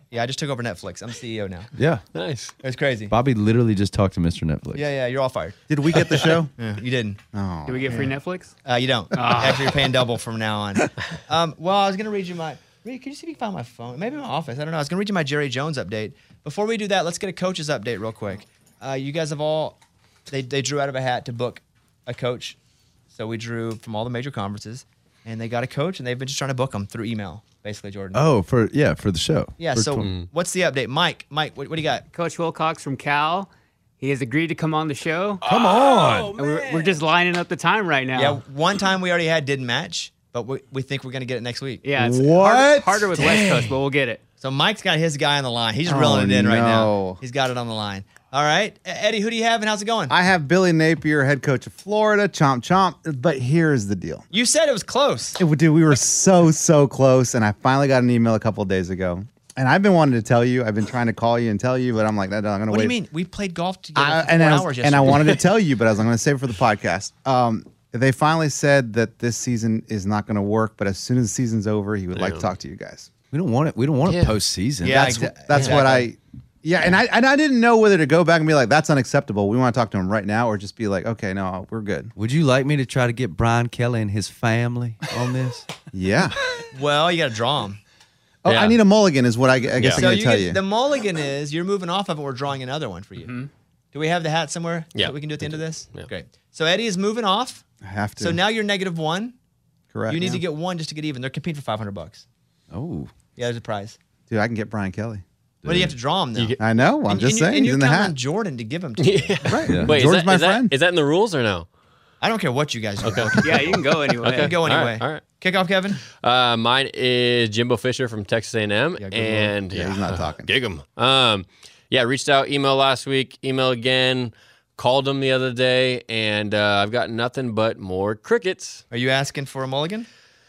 Yeah, I just took over Netflix. I'm C E O now. Yeah. Nice. It was crazy. Bobby literally just talked to Mister Netflix. Yeah, yeah, you're all fired. Did we get the show? Yeah, you didn't. Oh, Do we get free Netflix? Uh, you don't. Actually, you're paying double from now on. Um, well, I was going to read you my. Read, can you see if you can find my phone? Maybe my office. I don't know. I was going to read you my Jerry Jones update. Before we do that, let's get a coach's update real quick. Uh, you guys have all. They, they drew out of a hat to book a coach. So we drew from all the major conferences, and they got a coach, and they've been just trying to book them through email, basically, Jordan. Oh, for yeah, for the show. Yeah, For so tw- what's the update? Mike, Mike, what, what do you got? Coach Wilcox from Cal. He has agreed to come on the show. Come on. And we're, we're just lining up the time right now. Yeah, one time we already had didn't match, but we, we think we're going to get it next week. Yeah, it's What? Harder, harder with West Coast, but we'll get it. So Mike's got his guy on the line. He's Oh, reeling it in right now. no. He's got it on the line. All right. E- Eddie, who do you have and how's it going? I have Billy Napier, head coach of Florida. Chomp chomp. But here's the deal. You said it was close. It, dude, we were so so close, and I finally got an email a couple of days ago. And I've been wanting to tell you. I've been trying to call you and tell you, but I'm like, no, no, I'm gonna What wait. do you mean? We played golf together I, for and, four I was- hours and I yesterday. wanted to tell you, but I was like, I'm going to save it for the podcast. Um, they finally said that this season is not going to work, but as soon as the season's over, he would like to talk to you guys. We don't want it. We don't want Yeah. a postseason. Yeah, That's exa- that's what I. exactly. Yeah, and I and I didn't know whether to go back and be like, that's unacceptable. We want to talk to him right now, or just be like, okay, no, we're good. Would you like me to try to get Brian Kelly and his family on this? Yeah. Well, you got to draw him. Oh, Yeah. I need a mulligan, is what I, I guess Yeah. I'm So going to you tell get, you. the mulligan is you're moving off of it. We're drawing another one for you. Do we have the hat somewhere Yeah. that we can do at the end of this? Yeah. Great. So Eddie is moving off. I have to. So now you're negative one. correct. You need yeah. to get one just to get even. They're competing for five hundred bucks. Oh, Yeah, there's a prize. Dude, I can get Brian Kelly. What do you have to draw him though? get- I know. I'm and, just and saying. You, and He's you're in the counting hat. on Jordan to give him to you. Right. Yeah. Wait, George's is that, my is that- friend. is that in the rules or no? I don't care what you guys do. Okay. Yeah, you can go anyway. Okay. Go All right, anyway. all right. Kick off, Kevin. Uh, mine is Jimbo Fisher from Texas A and M, Yeah, good and Yeah, he's not talking. Gig him. Um, yeah, reached out, email last week, email again, called him the other day, and uh, I've got nothing but more crickets. Are you asking for a mulligan?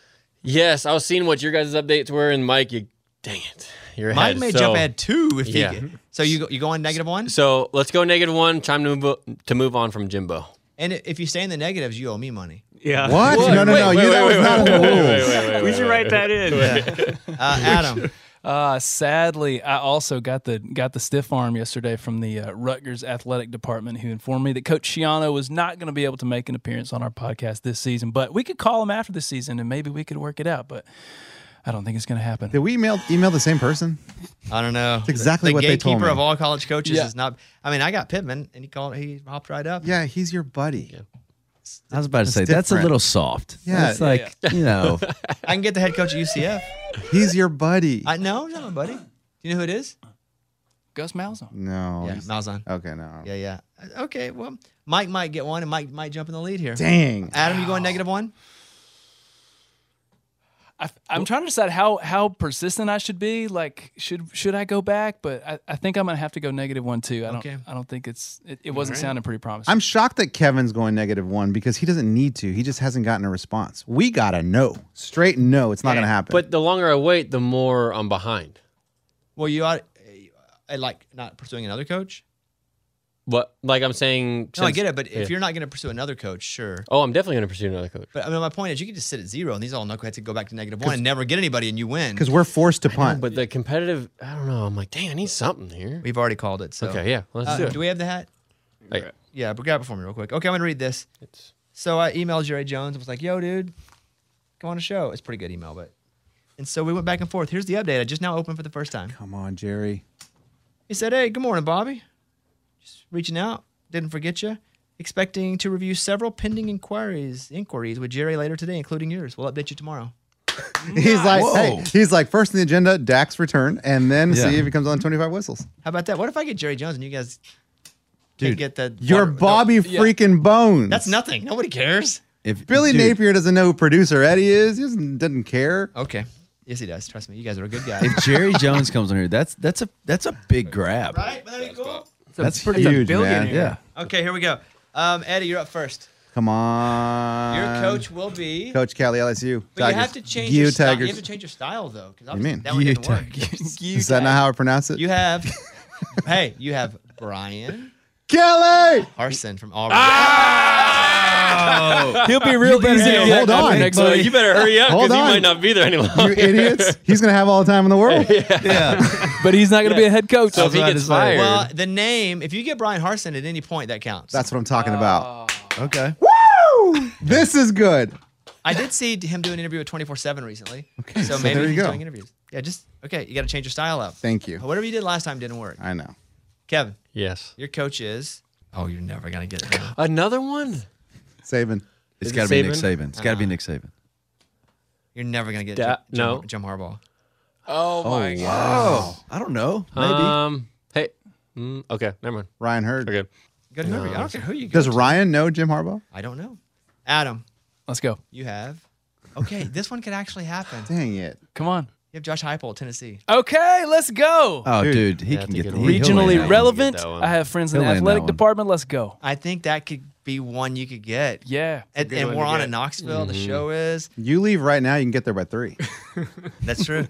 Yes, I was seeing what your guys' updates were, and Mike, you, dang it, you're Mike ahead. may so, jump ahead two if Yeah. he. So you go, you go on negative one, So let's go negative one. Time to move to move on from Jimbo. and if you stay in the negatives, you owe me money. Yeah. What? What? No, no, Wait, no. wait, you, that wait, was wait, not in the wait, rules. wait, wait, wait, We wait, should wait, write wait. that in. Uh, Adam, Uh, sadly, I also got the got the stiff arm yesterday from the uh, Rutgers athletic department, who informed me that Coach Schiano was not going to be able to make an appearance on our podcast this season. But we could call him after the season, and maybe we could work it out. But I don't think it's going to happen. Did we email email the same person? I don't know. That's exactly the what they told gatekeeper me. of all college coaches Yeah. is not. I mean, I got Pittman, and he called. He hopped right up. Yeah, he's your buddy. I was about to That's say that's a different. little soft. Yeah, It's like you know. I can get the head coach at U C F. He's your buddy. I know, he's not my buddy. Do you know who it is? Gus Malzahn. no. Yeah, he's- Malzahn. Okay, no. Yeah, yeah. Okay, well, Mike might get one, and Mike might jump in the lead here. Dang. Adam, you going negative one? I, I'm trying to decide how how persistent I should be. Like, should should I go back? But I, I think I'm gonna have to go negative one too. I don't Okay. I don't think it's it, it wasn't sounding pretty promising. I'm shocked that Kevin's going negative one because he doesn't need to. He just hasn't gotten a response. We got to know. Straight no. It's not going to happen. But the longer I wait, the more I'm behind. Well, you ought. I like not pursuing another coach. What? Like I'm saying. No, I since- get it, but yeah. if you're not going to pursue another coach, sure. Oh, I'm definitely going to pursue another coach. But I mean, my point is, you can just sit at zero, and these all knuckleheads to go back to negative one and never get anybody, and you win. because we're forced to punt. But the competitive, I don't know. I'm like, dang, I need something here. We've already called it. So Okay, yeah, let's Uh, do it. do we have the hat? Like, Yeah, but grab it for me real quick. Okay, I'm gonna read this. it's, So I emailed Jerry Jones and was like, "Yo, dude, come on a show." It's a pretty good email, but and so we went back and forth. Here's the update. I just now opened for the first time. Come on, Jerry. He said, "Hey, good morning, Bobby. Just reaching out. Didn't forget you. Expecting to review several pending inquiries inquiries with Jerry later today, including yours. We'll update you tomorrow." He's like, Whoa. hey, he's like first on the agenda, Dak's return, and then Yeah. see if he comes on twenty-five whistles. How about that? What if I get Jerry Jones and you guys can't Dude, get that? You're water- Bobby no, freaking Bones. That's nothing. Nobody cares. If Billy dude, Napier doesn't know who producer Eddie is. He doesn't, doesn't care. Okay. Yes, he does. Trust me. You guys are a good guy. If Jerry Jones comes on here, that's that's a that's a big grab. Right? But that'd be cool. That's pretty Huge, billionaire. man. Yeah. Okay, here we go. Um, Eddie, you're up first. Come on. Your coach will be. Coach Kelly, L S U. But Tigers. you have to change Gio your style. You Tigers. have to change your style though, because you mean? that one didn't work. Is that not how I pronounce it? You have, hey, you have Brian Kelly. Harsin from Auburn. Oh. He'll be real easy to get hold after on, next So week. you better hurry up Hold because he on. might not be there any longer. You idiots. He's going to have all the time in the world. But he's not going to be a head coach. So if he what I gets was about to say. fired, Well, the name, if you get Brian Harsin at any point, that counts. That's what I'm talking about. Okay. Woo! This is good. I did see him do an interview with twenty-four seven recently. Okay, so so maybe there you he's go. doing interviews. Yeah, just, okay, you got to change your style up. Thank you. Whatever you did last time didn't work. I know. Kevin, yes. your coach is, oh, you're never going to get it. Another one? Saban. It's Is got it to be Nick Saban? Saban. It's got to be Nick Saban. You're never going to get Da- Jim, Jim, no. Jim Harbaugh. Oh, my God. Oh, I don't know. Maybe. Um, hey. Mm, okay, never mind. Ryan Hurd. Okay. Good whoever. I don't care who you go Does to. Ryan know Jim Harbaugh? I don't know. Adam, Let's go. you have. Okay, this one could actually happen. You Dang it. Come on. have Josh Heupel, Tennessee. Okay, let's go. Oh, Dude. dude, he Yeah, I can think get it'll- he- he'll land Regionally that one. relevant. Get that one. I have friends in He'll the land that athletic one. department. Let's go. I think that could be one you could get. Yeah. And, good and one we're to on get. in Knoxville. The show is. You leave right now, you can get there by three. That's true.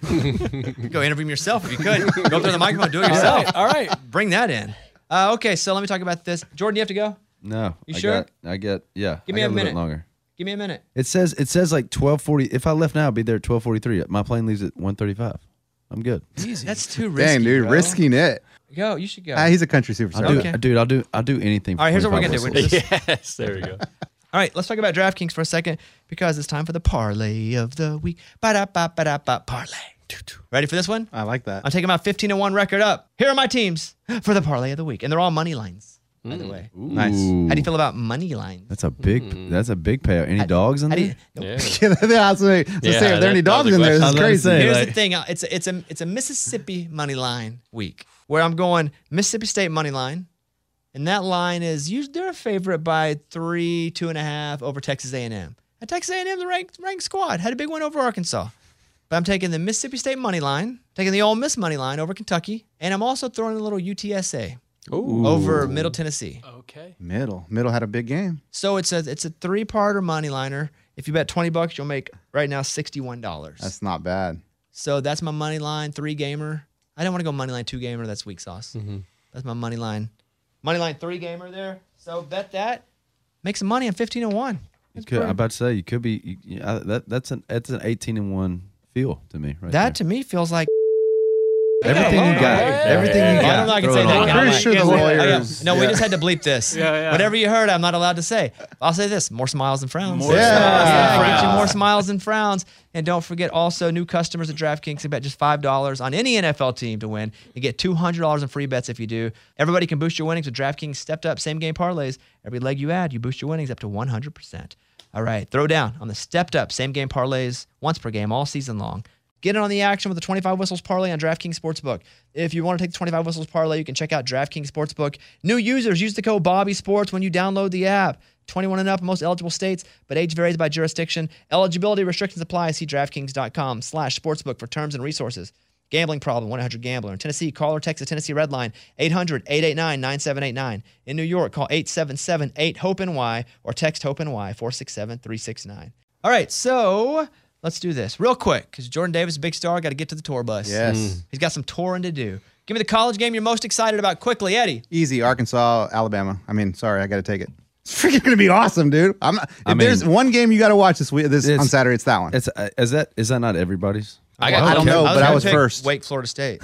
Go interview him yourself if you could. Go up to the microphone, do it All yourself. right. All right. Bring that in. Uh, okay, so let me talk about this. Jordan, you have to go. No. You I sure? Got, I get. Yeah. Give me I a got little minute. bit longer. Give me a minute. It says it says like twelve forty. If I left now, I'd be there at twelve forty three. My plane leaves at one thirty five. I'm good. Easy. That's too risky. Dang, dude, bro. risking it. Go. You should go. Ah, he's a country I'll superstar. do, Okay. dude. I'll do. I'll do anything. For All right, here's what we're twenty-five gonna do. We're whistles. Yes, there we go. All right, let's talk about DraftKings for a second because it's time for the parlay of the week. Ba-da-ba-ba-da-ba, parlay. Ready for this one? I like that. I'm taking my fifteen to one record up. Here are my teams for the parlay of the week, and they're all money lines, by the way. Nice. Ooh. How do you feel about money lines? That's a big. That's a big payout. Any How- dogs in how do there? you- Yeah. Yeah, that's what I was gonna Yeah, say, if there are any that- that dogs was a in there, this is question. I was crazy. gonna say, Here's like- the thing. uh, It's a, it's a it's a Mississippi money line week where I'm going Mississippi State money line, and that line is usually they're a favorite by three, two and a half over Texas A and M. And Texas A and M, the ranked ranked squad, had a big win over Arkansas. But I'm taking the Mississippi State money line, taking the Ole Miss money line over Kentucky, and I'm also throwing a little U T S A over Middle Tennessee. Okay. Middle. Middle had a big game. So it's a it's a three parter money liner. If you bet twenty bucks, you'll make right now sixty one dollars. That's not bad. So that's my money line three gamer. I don't want to go money line two gamer. That's weak sauce. Mm-hmm. That's my money line. Money line three gamer there. So bet that. Make some money on fifteen and one. You could, I'm about to say you could be. You, you- I- that that's an that's an eighteen and one feel to me right That there. to me feels like Everything you got. Everything you Well, I got. don't know. I can throw say it that. on. can I? I'm pretty sure the Yes, I- lawyers- I- No, we yeah. just had to bleep this. Yeah, yeah. Whatever you heard, I'm not allowed to say. I'll say this: more smiles than frowns. More Yeah. smiles than Yeah, frowns. get you more smiles than frowns. And don't forget also new customers at DraftKings can bet just five dollars on any N F L team to win. You get two hundred dollars in free bets if you do. Everybody can boost your winnings with DraftKings stepped up same game parlays. Every leg you add, you boost your winnings up to one hundred percent. All right, throw down on the stepped up same game parlays once per game all season long. Get in on the action with the twenty-five Whistles Parlay on DraftKings Sportsbook. If you want to take the twenty-five Whistles Parlay, you can check out DraftKings Sportsbook. New users, use the code Bobby Sports when you download the app. twenty-one and up in most eligible states, but age varies by jurisdiction. Eligibility restrictions apply. See DraftKings.com slash sportsbook for terms and resources. Gambling problem, one eight hundred gambler. In Tennessee, call or text the Tennessee Red Line, eight hundred, eight eight nine, nine seven eight nine. In New York, call eight seven seven, eight, HOPE N Y or text HOPE N Y, four six seven, three six nine. All right, so let's do this real quick because Jordan Davis, big star, got to get to the tour bus. Yes. He's got some touring to do. Give me the college game you're most excited about quickly, Eddie. Easy. Arkansas, Alabama. I mean, sorry, I got to take it. It's freaking going to be awesome, dude. I'm not, if I mean- there's one game you got to watch this week, this on It's- Saturday, it's that one. It's uh, is that is that not everybody's? I got I don't know, but I gonna was pick first. Wake, Florida State.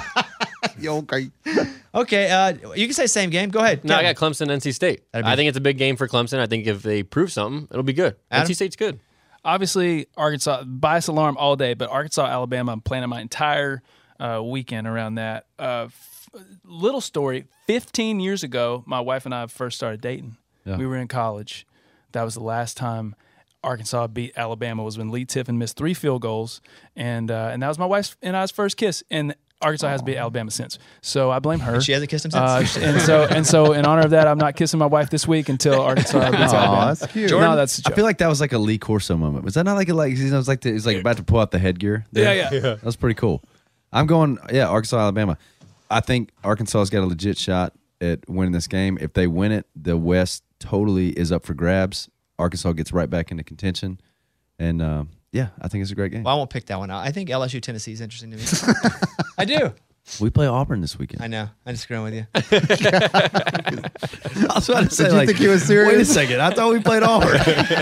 Yo, okay. Okay, uh, you can say same game. Go ahead. No, I Kevin. got Clemson, N C State. That'd be- I think it's a big game for Clemson. I think if they prove something, it'll be good. Adam? N C State's good. Obviously, Arkansas, bias alarm all day, but Arkansas, Alabama, I'm planning my entire uh, weekend around that. Uh, f- little story fifteen years ago, my wife and I first started dating. Yeah. We were in college. That was the last time Arkansas beat Alabama, was when Lee Tiffin missed three field goals. And uh, and that was my wife's and I's first kiss. And Arkansas has beat Alabama since. So I blame her. She hasn't kissed him Uh, since. and so and so in honor of that, I'm not kissing my wife this week until Arkansas beats Aw, Alabama. that's cute. No, that's a I joke. feel like that was like a Lee Corso moment. Was that not like a like you know, it was like the, he's like about to pull out the headgear? there? Yeah, yeah. That was pretty cool. I'm going, yeah, Arkansas, Alabama. I think Arkansas's got a legit shot at winning this game. If they win it, the West totally is up for grabs. Arkansas gets right back into contention, and um, yeah, I think it's a great game. Well, I won't pick that one out. I think L S U Tennessee is interesting to me. I do. We play Auburn this weekend. I know. I'm just screwing with you. I was about to say, Did you like, think he was serious? Wait a second. I thought we played Auburn.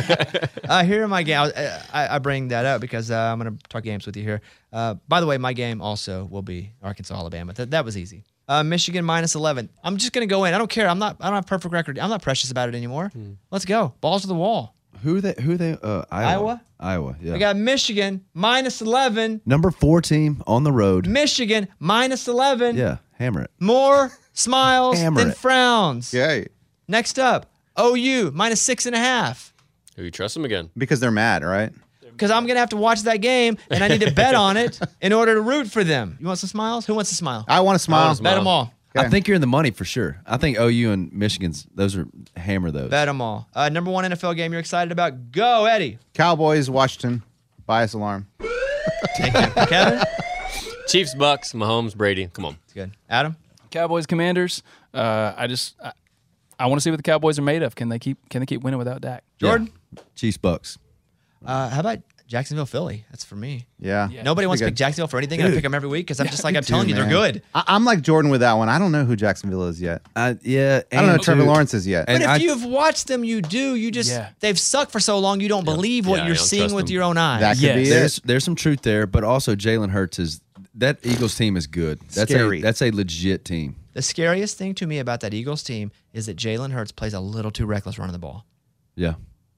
Uh, here are my games. I, I bring that up because uh, I'm going to talk games with you here. Uh, by the way, my game also will be Arkansas, Alabama. That, that was easy. Uh, Michigan minus eleven. I'm just going to go in. I don't care. I'm not. I don't have perfect record. I'm not precious about it anymore. Hmm. Let's go. Balls to the wall. Who are they? Who are they? Uh, Iowa. Iowa? Iowa. Yeah. We got Michigan minus eleven. Number four team on the road. Michigan minus eleven. Yeah. Hammer it. More smiles Hammer than it. frowns. Yay. Next up, O U minus six and a half. Who you trust them again? Because they're mad, right? Because I'm going to have to watch that game, and I need to bet on it in order to root for them. You want some smiles? Who wants to smile? I want to smile. want to smile. Bet them all. I think you're in the money for sure. I think O U and Michigan's, those are hammer those. Bet them all. Uh, number one N F L game you're excited about? Go, Eddie. Cowboys, Washington. Bias alarm. Thank you. Kevin? Chiefs, Bucks, Mahomes, Brady. Come on. It's good. Adam? Cowboys, Commanders. Uh, I just I, I want to see what the Cowboys are made of. Can they keep Can they keep winning without Dak? Jordan? Chiefs, Bucks. Uh, how about Jacksonville, Philly? That's for me. Yeah. Nobody wants to Pretty pick good. Jacksonville for anything, and I pick them every week because I'm just like Me I'm telling too, you, they're man. good. I, I'm like Jordan with that one. I don't know who Jacksonville is yet. Uh, yeah. I don't know who and Trevor two- Lawrence is yet. But And if I- you've watched them, you do. You just Yeah. they've sucked for so long, you don't believe what Yeah, you're you don't seeing trust with them. your own eyes. That could Yes. be There's it. there's some truth there, but also Jalen Hurts is that Eagles team is good. That's Scary. a that's a legit team. The scariest thing to me about that Eagles team is that Jalen Hurts plays a little too reckless running the ball. Yeah.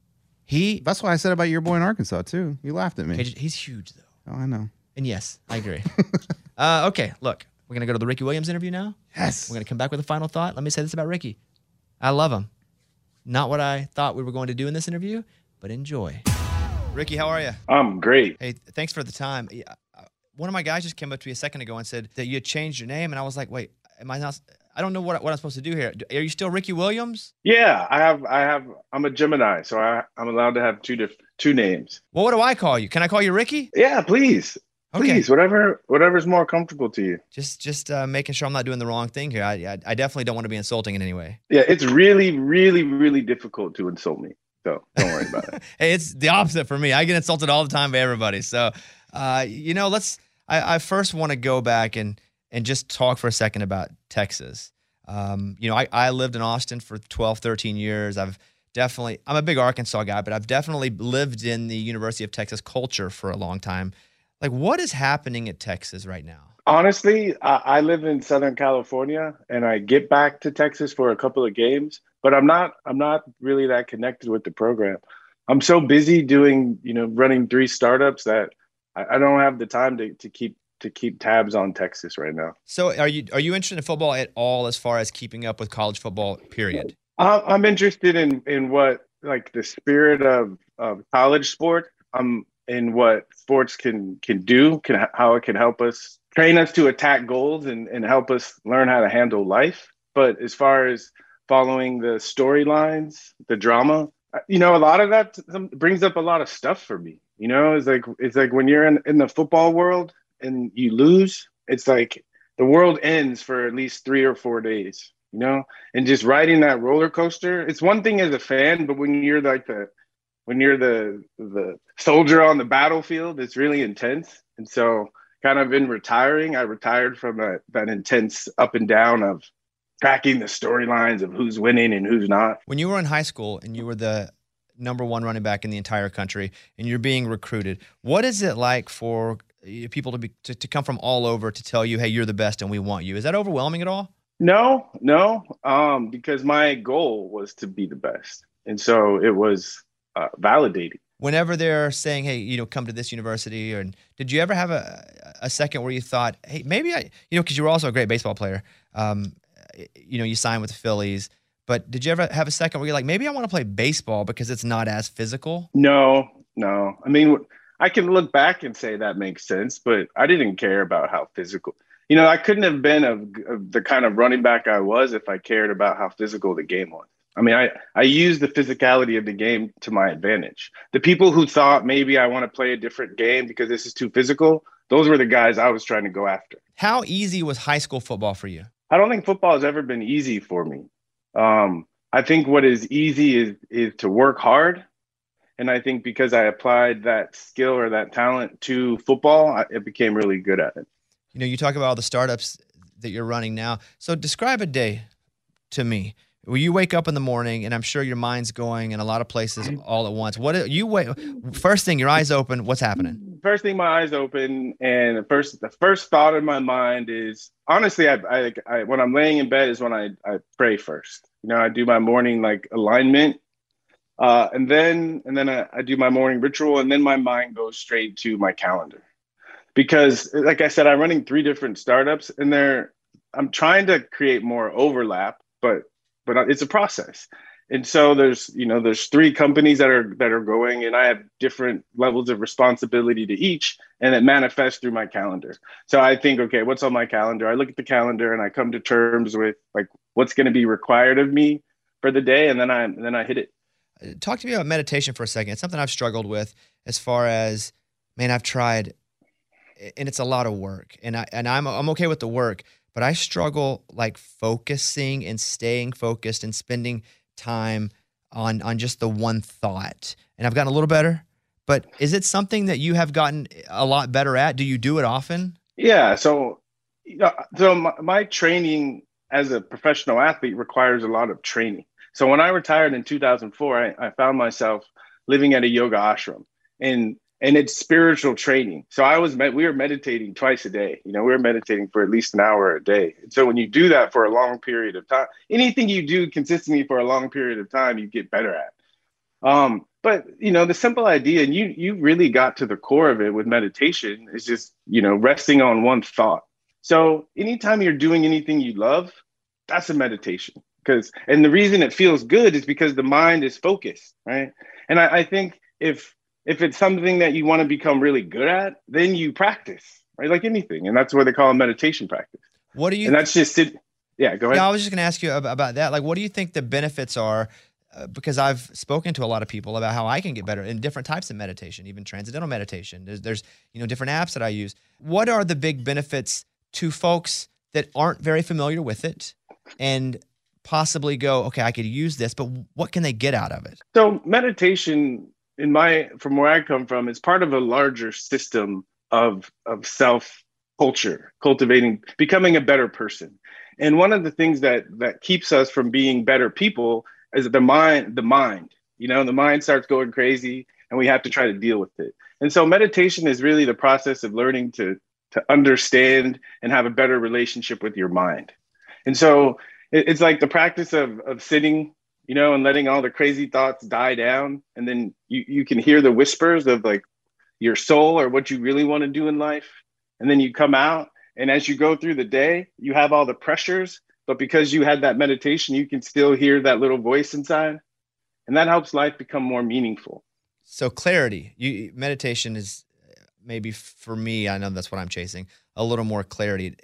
He That's what I said about your boy in Arkansas, too. You laughed at me. okay, he's huge though. Oh, I know. And yes, I agree. uh, okay, look, we're gonna go to the Ricky Williams interview now. Yes. We're gonna come back with a final thought. Let me say this about Ricky: I love him. Not what I thought we were going to do in this interview, but enjoy. Ricky, how are you? I'm great. Hey, thanks for the time. Yeah, uh, One of my guys just came up to me a second ago and said that you had changed your name, and I was like, wait, am I not? I don't know what, what I'm supposed to do here. Are you still Ricky Williams? Yeah, I have. I have. I'm a Gemini, so I, I'm allowed to have two diff, two names. Well, what do I call you? Can I call you Ricky? Yeah, please, Okay. please, whatever, whatever's more comfortable to you. Just just uh, making sure I'm not doing the wrong thing here. I, I I definitely don't want to be insulting in any way. Yeah, it's really, really, really difficult to insult me. So don't worry about it. Hey, it's the opposite for me. I get insulted all the time by everybody. So, uh, you know, let's. I, I first want to go back and and just talk for a second about Texas. Um, you know, I, I lived in Austin for twelve, thirteen years. I've definitely, I'm a big Arkansas guy, but I've definitely lived in the University of Texas culture for a long time. Like, what is happening at Texas right now? Honestly, I, I live in Southern California, and I get back to Texas for a couple of games, but I'm not. I'm not really that connected with the program. I'm so busy doing, you know, running three startups that I, I don't have the time to to keep to keep tabs on Texas right now. So, are you are you interested in football at all, as far as keeping up with college football? Period. I- I'm interested in in what like the spirit of of college sport. I'm in what sports can can do, can how it can help us train us to attack goals and and help us learn how to handle life. But as far as following the storylines, the drama, you know, a lot of that brings up a lot of stuff for me. You know, it's like it's like when you're in, in the football world and you lose, it's like the world ends for at least three or four days, you know, and just riding that roller coaster. It's one thing as a fan, but when you're like the, when you're the, the soldier on the battlefield, it's really intense. And so kind of in retiring, I retired from that, that intense up and down of tracking the storylines of who's winning and who's not. When you were in high school and you were the number one running back in the entire country and you're being recruited, what is it like for people to be to, to come from all over to tell you, hey, you're the best and we want you? Is that overwhelming at all? No, no, um, because my goal was to be the best. And so it was uh, validating. Whenever they're saying, hey, you know, come to this university, or did you ever have a, a second where you thought, hey, maybe I, you know, because you were also a great baseball player, um, you know, you signed with the Phillies, but did you ever have a second where you're like, maybe I want to play baseball because it's not as physical? No, no. I mean, I can look back and say that makes sense, but I didn't care about how physical. You know, I couldn't have been of, of the kind of running back I was if I cared about how physical the game was. I mean, I, I used the physicality of the game to my advantage. The people who thought maybe I want to play a different game because this is too physical, those were the guys I was trying to go after. How easy was high school football for you? I don't think football has ever been easy for me. Um, I think what is easy is is to work hard. And I think because I applied that skill or that talent to football, I, it became really good at it. You know, you talk about all the startups that you're running now. So describe a day to me. Well, you wake up in the morning, and I'm sure your mind's going in a lot of places all at once. What you wait? First thing, your eyes open. What's happening? First thing, my eyes open, and the first the first thought in my mind is honestly, I, I, I when I'm laying in bed is when I, I pray first. You know, I do my morning like alignment, uh, and then and then I, I do my morning ritual, and then my mind goes straight to my calendar, because like I said, I'm running three different startups, and they're I'm trying to create more overlap, but but it's a process. And so there's, you know, there's three companies that are that are going, and I have different levels of responsibility to each, and it manifests through my calendar. So I think, okay, what's on my calendar? I look at the calendar and I come to terms with like what's going to be required of me for the day, and then I and then I hit it. Talk to me about meditation for a second. It's something I've struggled with as far as, man, I've tried, and it's a lot of work, and I and I'm I'm okay with the work, but I struggle like focusing and staying focused and spending time on on just the one thought. And I've gotten a little better, but is it something that you have gotten a lot better at? Do you do it often? Yeah. So, you know, so my, my training as a professional athlete requires a lot of training. So when I retired in two thousand four, I, I found myself living at a yoga ashram, and and it's spiritual training. So I was, med- we were meditating twice a day. You know, we were meditating for at least an hour a day. And so when you do that for a long period of time, anything you do consistently for a long period of time, you get better at. Um, but, you know, the simple idea, and you, you really got to the core of it with meditation, is just, you know, resting on one thought. So anytime you're doing anything you love, that's a meditation. Because, and the reason it feels good is because the mind is focused, right? And I, I think if, If it's something that you want to become really good at, then you practice, right? Like anything. And that's what they call a meditation practice. What do you And that's just it. Yeah, go ahead. Yeah, I was just going to ask you ab- about that. Like, what do you think the benefits are? Uh, because I've spoken to a lot of people about how I can get better in different types of meditation, even transcendental meditation. There's, there's you know, different apps that I use. What are the big benefits to folks that aren't very familiar with it and possibly go, okay, I could use this, but what can they get out of it? So meditation, in my, from where I come from, is part of a larger system of, of self culture, cultivating, becoming a better person. And one of the things that, that keeps us from being better people is the mind, the mind, you know, the mind starts going crazy and we have to try to deal with it. And so meditation is really the process of learning to, to understand and have a better relationship with your mind. And so it, it's like the practice of, of sitting, you know, and letting all the crazy thoughts die down. And then you, you can hear the whispers of like your soul or what you really want to do in life. And then you come out, and as you go through the day, you have all the pressures, but because you had that meditation, you can still hear that little voice inside. And that helps life become more meaningful. So clarity, you meditation is maybe for me, I know that's what I'm chasing, a little more clarity.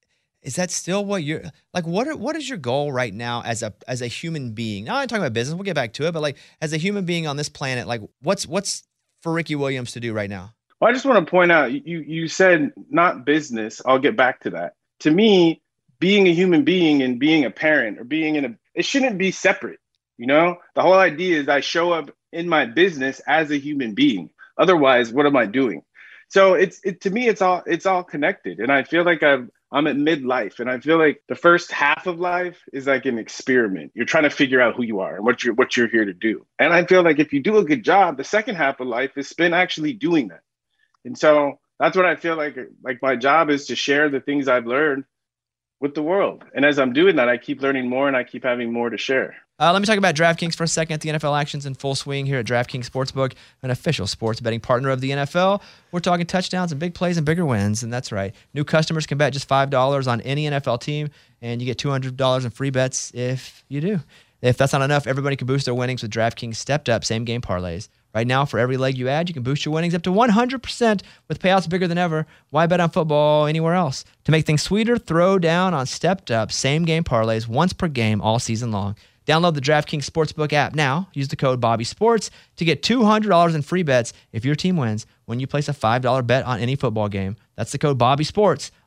Is that still what you're like? What are, what is your goal right now as a as a human being? Now I'm talking about business. We'll get back to it, but like as a human being on this planet, like what's what's for Ricky Williams to do right now? Well, I just want to point out you you said not business. I'll get back to that. To me, being a human being and being a parent or being in a it shouldn't be separate. You know, the whole idea is I show up in my business as a human being. Otherwise, what am I doing? So it's it to me, it's all it's all connected, and I feel like I've. I'm at midlife, and I feel like the first half of life is like an experiment. You're trying to figure out who you are and what you're what you're here to do. And I feel like if you do a good job, the second half of life is spent actually doing that. And so that's what I feel like. Like my job is to share the things I've learned with the world. And as I'm doing that, I keep learning more, and I keep having more to share. Uh, let me talk about DraftKings for a second. The N F L action's in full swing here at DraftKings Sportsbook, an official sports betting partner of the N F L. We're talking touchdowns and big plays and bigger wins, and that's right. New customers can bet just five dollars on any N F L team, and you get two hundred dollars in free bets if you do. If that's not enough, everybody can boost their winnings with DraftKings stepped-up same-game parlays. Right now, for every leg you add, you can boost your winnings up to one hundred percent with payouts bigger than ever. Why bet on football anywhere else? To make things sweeter, throw down on stepped-up same-game parlays once per game all season long. Download the DraftKings Sportsbook app now. Use the code BobbySports to get two hundred dollars in free bets if your team wins when you place a five dollar bet on any football game. That's the code BobbySports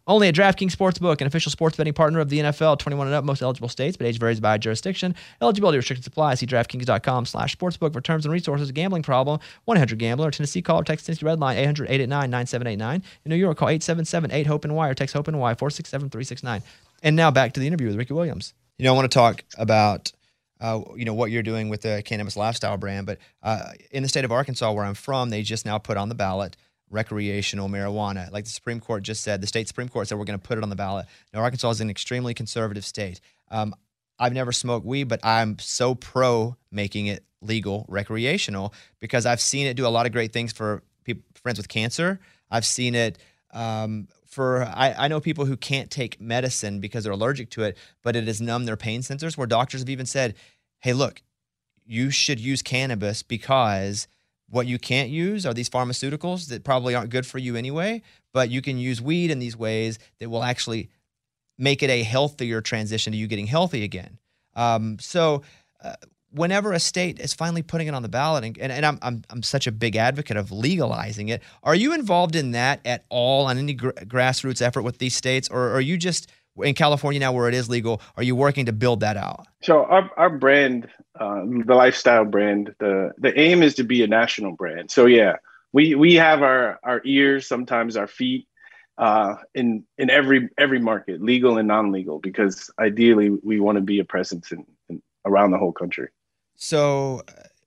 Only at DraftKings Sportsbook, an official sports betting partner of the N F L. twenty-one and up, most eligible states, but age varies by jurisdiction. Eligibility restrictions apply. See DraftKings.com slash sportsbook for terms and resources. Gambling problem, one eight hundred gambler. Tennessee, call or text Tennessee Red Line, eight hundred, eight eight nine, nine seven eight nine. In New York, call eight seven seven, eight, HOPE, and Y or text HOPE and Y, four six seven, three six nine. And now back to the interview with Ricky Williams. You know, I want to talk about Uh, you know, what you're doing with the Cannabis Lifestyle brand. But uh, in the state of Arkansas, where I'm from, they just now put on the ballot recreational marijuana. Like the Supreme Court just said, the state Supreme Court said we're going to put it on the ballot. Now, Arkansas is an extremely conservative state. Um, I've never smoked weed, but I'm so pro making it legal, recreational, because I've seen it do a lot of great things for people, friends with cancer. I've seen it um, for, I, I know people who can't take medicine because they're allergic to it, but it has numbed their pain sensors, where doctors have even said, hey, look, you should use cannabis because what you can't use are these pharmaceuticals that probably aren't good for you anyway, but you can use weed in these ways that will actually make it a healthier transition to you getting healthy again. Um, so uh, whenever a state is finally putting it on the ballot, and, and, and I'm, I'm I'm such a big advocate of legalizing it, are you involved in that at all on any gr- grassroots effort with these states, or are you just in California now where it is legal, are you working to build that out? So our, our brand, uh, the lifestyle brand, the, the aim is to be a national brand. So yeah, we, we have our, our ears, sometimes our feet uh, in, in every, every market, legal and non-legal, because ideally we want to be a presence in, in around the whole country. So,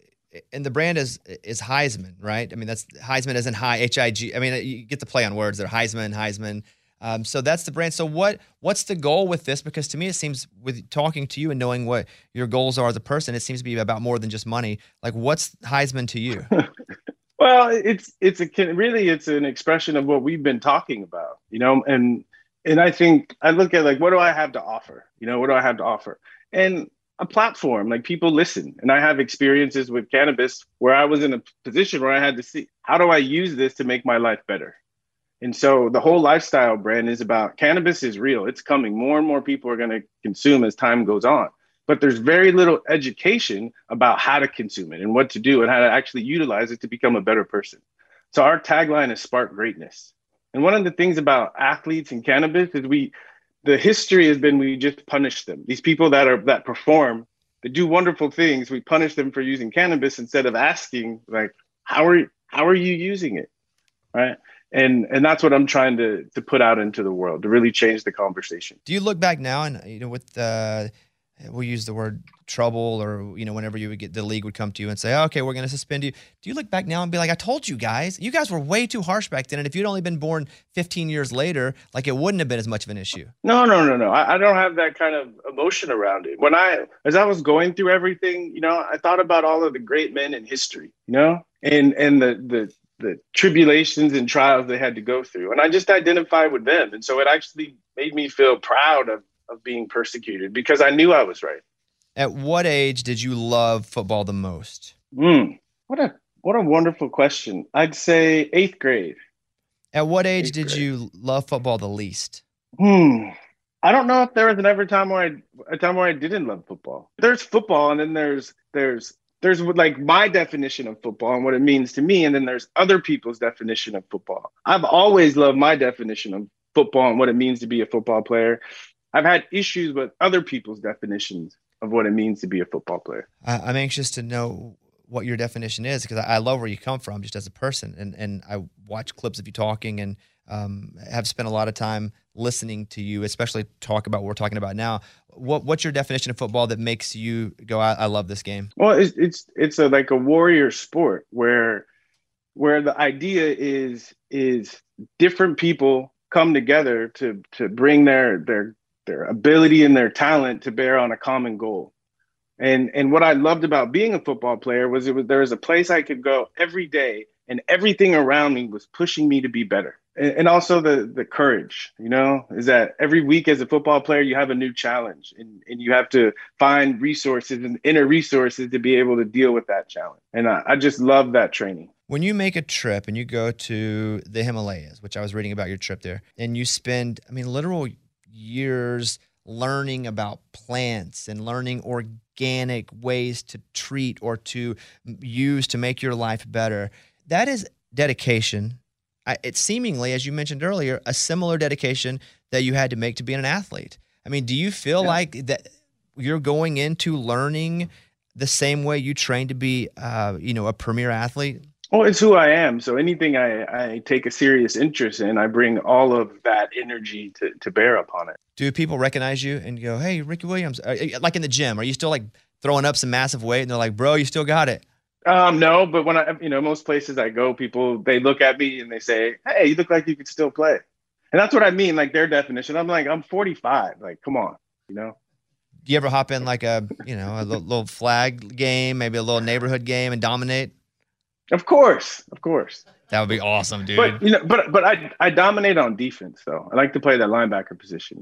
and the brand is, is Heisman, right? I mean, that's Heisman as in high, H I G. I mean, you get the play on words there, Heisman, Heisman. Um, so that's the brand. So what what's the goal with this? Because to me, it seems, with talking to you and knowing what your goals are as a person, it seems to be about more than just money. Like, what's Heisman to you? Well, it's it's a really it's an expression of what we've been talking about, you know. And and I think I look at, like, what do I have to offer? You know, what do I have to offer? And a platform, like, people listen. And I have experiences with cannabis where I was in a position where I had to see, how do I use this to make my life better? And so the whole lifestyle brand is about cannabis is real. It's coming. More and more people are going to consume as time goes on. But there's very little education about how to consume it and what to do and how to actually utilize it to become a better person. So our tagline is Spark Greatness. And one of the things about athletes and cannabis is we, the history has been, we just punish them. These people that are that perform, that do wonderful things, we punish them for using cannabis instead of asking, like, how are how are you using it, right? And and that's what I'm trying to to put out into the world, to really change the conversation. Do you look back now and, you know, with uh, we'll use the word trouble, or, you know, whenever you would get, the league would come to you and say, oh, okay, we're going to suspend you. Do you look back now and be like, I told you guys, you guys were way too harsh back then. And if you'd only been born fifteen years later, like, it wouldn't have been as much of an issue? No, no, no, no. I, I don't have that kind of emotion around it. When I, as I was going through everything, you know, I thought about all of the great men in history, you know, and, and the, the, the tribulations and trials they had to go through. And I just identified with them. And so it actually made me feel proud of, of being persecuted, because I knew I was right. At what age did you love football the most? Mm, what a what a wonderful question. I'd say eighth grade. At what age Eighth did grade. you love football the least? Hmm. I don't know if there was an ever time where I a time where I didn't love football. There's football, and then there's there's there's like my definition of football and what it means to me, and then there's other people's definition of football. I've always loved my definition of football and what it means to be a football player. I've had issues with other people's definitions of what it means to be a football player. I, I'm anxious to know what your definition is, because I, I love where you come from just as a person. And, and I watch clips of you talking, and um, have spent a lot of time listening to you, especially talk about what we're talking about now. What What's your definition of football that makes you go, I, I love this game? Well, it's it's it's a like a warrior sport where where the idea is is different people come together to to bring their their their ability and their talent to bear on a common goal. And and what I loved about being a football player was it was there was a place I could go every day, and everything around me was pushing me to be better. And, and also the the courage, you know, is that every week as a football player, you have a new challenge, and, and you have to find resources and inner resources to be able to deal with that challenge. And I, I just love that training. When you make a trip and you go to the Himalayas, which I was reading about your trip there, and you spend, I mean, literal years learning about plants and learning organic ways to treat or to use to make your life better, that is dedication. I, it's seemingly, as you mentioned earlier, a similar dedication that you had to make to being an athlete. I mean, do you feel Yeah. like that you're going into learning the same way you trained to be, uh, you know, a premier athlete? Well, it's who I am. So anything I, I take a serious interest in, I bring all of that energy to, to bear upon it. Do people recognize you and go, hey, Ricky Williams, Are- like in the gym, are you still like throwing up some massive weight and they're like, bro, you still got it? Um, no, but when I, you know, most places I go, people, they look at me and they say, hey, you look like you could still play. And that's what I mean, like their definition. I'm like, I'm forty-five. Like, come on, you know? Do you ever hop in like a, you know, a little, little flag game, maybe a little neighborhood game and dominate? Of course, of course. That would be awesome, dude. But, you know, but, but I, I dominate on defense though. I like to play that linebacker position.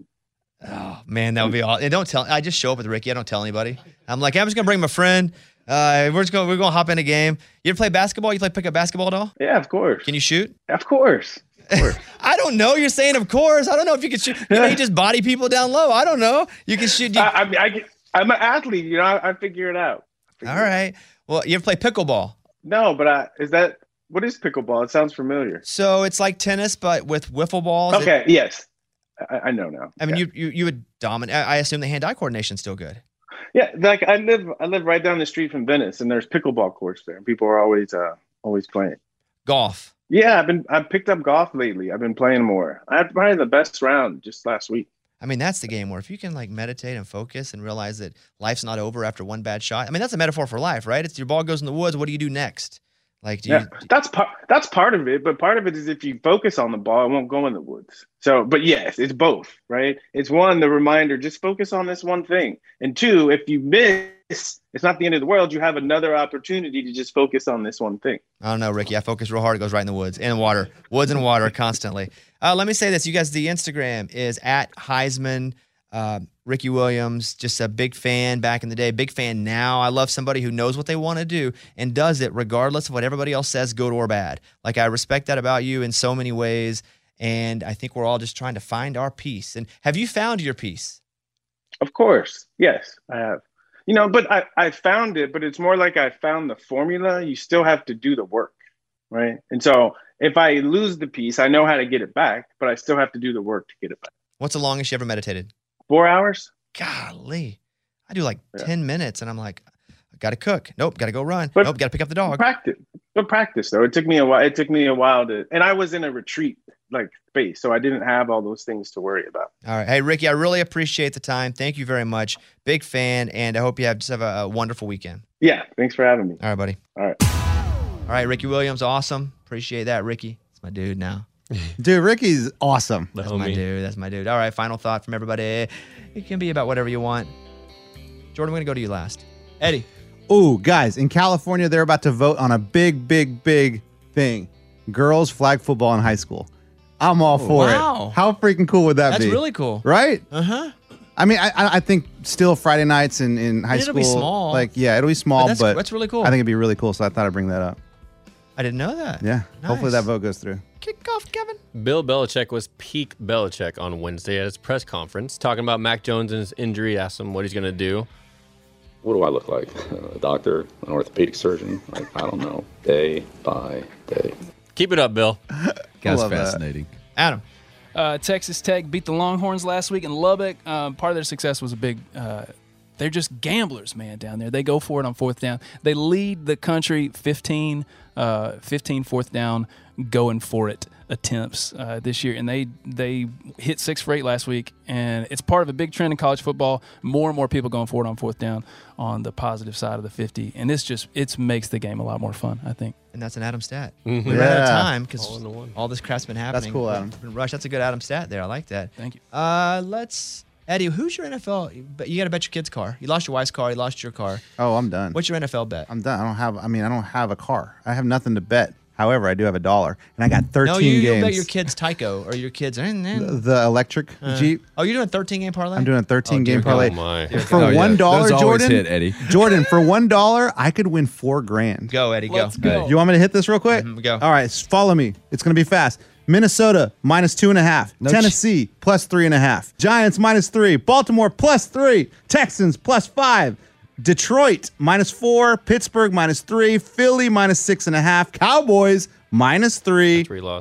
Oh man, that would be awesome. And don't tell. I just show up with Ricky. I don't tell anybody. I'm like, I'm just gonna bring my friend. Uh, we're just gonna we're gonna hop in a game. You ever play basketball? You play pickup basketball at all? Yeah, of course. Can you shoot? Of course. Of course. I don't know. You're saying of course. I don't know if you can shoot. You, know, you just body people down low. I don't know. You can shoot. You, I, I mean, I, get- I'm an athlete. You know, I, I figure it out. I figure all it out. right. Well, you ever play pickleball? No, but I, is that what is pickleball? It sounds familiar. So it's like tennis, but with wiffle balls. Okay. It- yes, I, I know now. I mean, Yeah. you you you would dominate. I I assume the hand-eye coordination's still good. Yeah, like I live, I live right down the street from Venice, and there's pickleball courts there, and people are always, uh, always playing. Golf. Yeah, I've been, I've picked up golf lately. I've been playing more. I had probably the best round just last week. I mean, that's the game where if you can like meditate and focus and realize that life's not over after one bad shot. I mean, that's a metaphor for life, right? It's your ball goes in the woods. What do you do next? Like, do Yeah, you, that's part, that's part of it, but part of it is if you focus on the ball, it won't go in the woods. So, but yes, it's both, right? It's one, the reminder, just focus on this one thing, and two, if you miss, it's not the end of the world. You have another opportunity to just focus on this one thing. I don't know, Ricky. I focus real hard. It goes right in the woods, in the water, woods and water constantly. Uh, let me say this. You guys, the Instagram is at Heisman. Uh, Ricky Williams, just a big fan back in the day, big fan now. I love somebody who knows what they want to do and does it regardless of what everybody else says, good or bad. Like, I respect that about you in so many ways, and I think we're all just trying to find our peace. And have you found your peace? Of course. Yes, I have. You know, but I, I found it, but it's more like I found the formula. You still have to do the work, right? And so if I lose the piece, I know how to get it back, but I still have to do the work to get it back. What's the longest you ever meditated? Four hours? Golly. I do like Yeah. ten minutes, and I'm like, I got to cook. Nope, got to go run. But- nope, got to pick up the dog. Practice. But practice, though. It took me a while. It took me a while to, and I was in a retreat like space, so I didn't have all those things to worry about. All right. Hey, Ricky, I really appreciate the time. Thank you very much. Big fan, and I hope you have just have a, a wonderful weekend. Yeah, thanks for having me. All right, buddy. All right. All right, Ricky Williams, awesome. Appreciate that, Ricky. It's my dude now. Dude, Ricky's awesome. That's homie. my dude. That's my dude. All right, final thought from everybody. It can be about whatever you want. Jordan, we're going to go to you last. Eddie. Ooh, guys, in California, they're about to vote on a big, big, big thing. Girls flag football in high school. I'm all for wow. it. How freaking cool would that That's be? really cool. Right? Uh-huh. I mean, I, I I think still Friday nights in, in high It'll school. be small. Like, yeah, it'll be small, But that's- but that's really cool. I think it'd be really cool, so I thought I'd bring that up. I didn't know that. Yeah. Hopefully Nice. that vote goes through. Kick off, Kevin. Bill Belichick was peak Belichick on Wednesday at his press conference, talking about Mac Jones and his injury. Asked him what he's going to do. What do I look like? A doctor, an orthopedic surgeon? Like, I don't know. Day by day. Keep it up, Bill. Guy's love that. fascinating. Adam. Uh, Texas Tech beat the Longhorns last week in Lubbock. Um, part of their success was a big. Uh, they're just gamblers, man, down there. They go for it on fourth down. They lead the country fifteen, uh, fifteen fourth down going for it attempts uh, this year, and they they hit six for eight last week. And it's part of a big trend in college football. More and more people going for it on fourth down on the positive side of the fifty, and this just it makes the game a lot more fun, I think. And that's an Adam stat. Mm-hmm. We ran out of Yeah. time because All into one. all this crap's been happening. cool, Adam. It's been rushed. That's a good Adam stat there. I like that. Thank you. Uh, let's Eddie. Who's your N F L? But you got to bet your kid's car. You lost your wife's car. You lost your car. Oh, I'm done. What's your N F L bet? I'm done. I don't have, I mean, I don't have a car. I have nothing to bet. However, I do have a dollar, and I got thirteen no, you, games. you bet your kid's Tyco or your kid's. the, the electric Jeep. Oh, you're doing a thirteen game parlay. I'm doing a thirteen Oh, dear game parlay. Oh, my. For Oh, yeah. one dollar, Those always Jordan. hit, Eddie. Jordan, for one dollar, I could win four grand. Go, Eddie. Go. Let's go. You want me to hit this real quick? Mhm, go. All right, s- follow me. It's going to be fast. Minnesota minus two and a half. No Tennessee plus three and a half. Giants minus three. Baltimore plus three. Texans plus five. Detroit minus four. Pittsburgh miness three. Philly minus six and a half. Cowboys minus three. Three lost.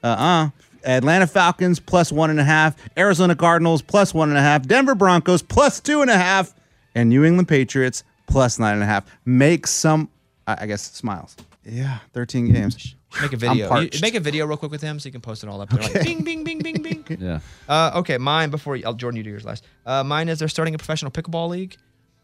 Uh-uh. Atlanta Falcons plus one and a half. Arizona Cardinals plus one and a half. Denver Broncos plus two and a half. And New England Patriots plus nine and a half. Make some, I guess, smiles. Yeah, thirteen games. Make a I'm video. You- parched. make a video real quick with him so you can post it all up there. Like, bing, bing, bing, bing, bing. Yeah. Uh, okay, mine before you, oh, Jordan, you do yours last. Uh, mine is they're starting a professional pickleball league,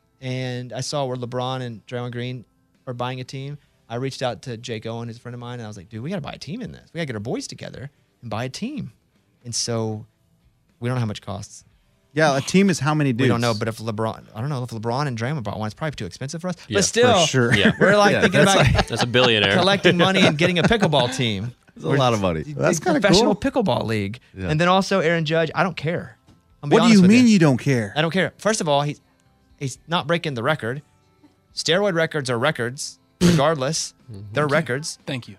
and I saw where LeBron and Draymond Green are buying a team. I reached out to Jake Owen, who's a friend of mine, and I was like, dude, we got to buy a team in this. We got to get our boys together and buy a team. And so we don't know how much it costs. Yeah, a team is how many dudes? We don't know, but if LeBron, I don't know if LeBron and Draymond bought one, it's probably too expensive for us. Yeah, but still, for sure. Yeah. we're like Yeah, thinking that's about like- That's a billionaire. collecting money and getting a pickleball team. It's a lot of money. That's Big kinda professional cool. pickleball league. Yeah. And then also Aaron Judge, I don't care. I'll be What do honest you with mean you don't care? I don't care. First of all, he's he's not breaking the record. Steroid records are records, regardless. They're records. Thank you.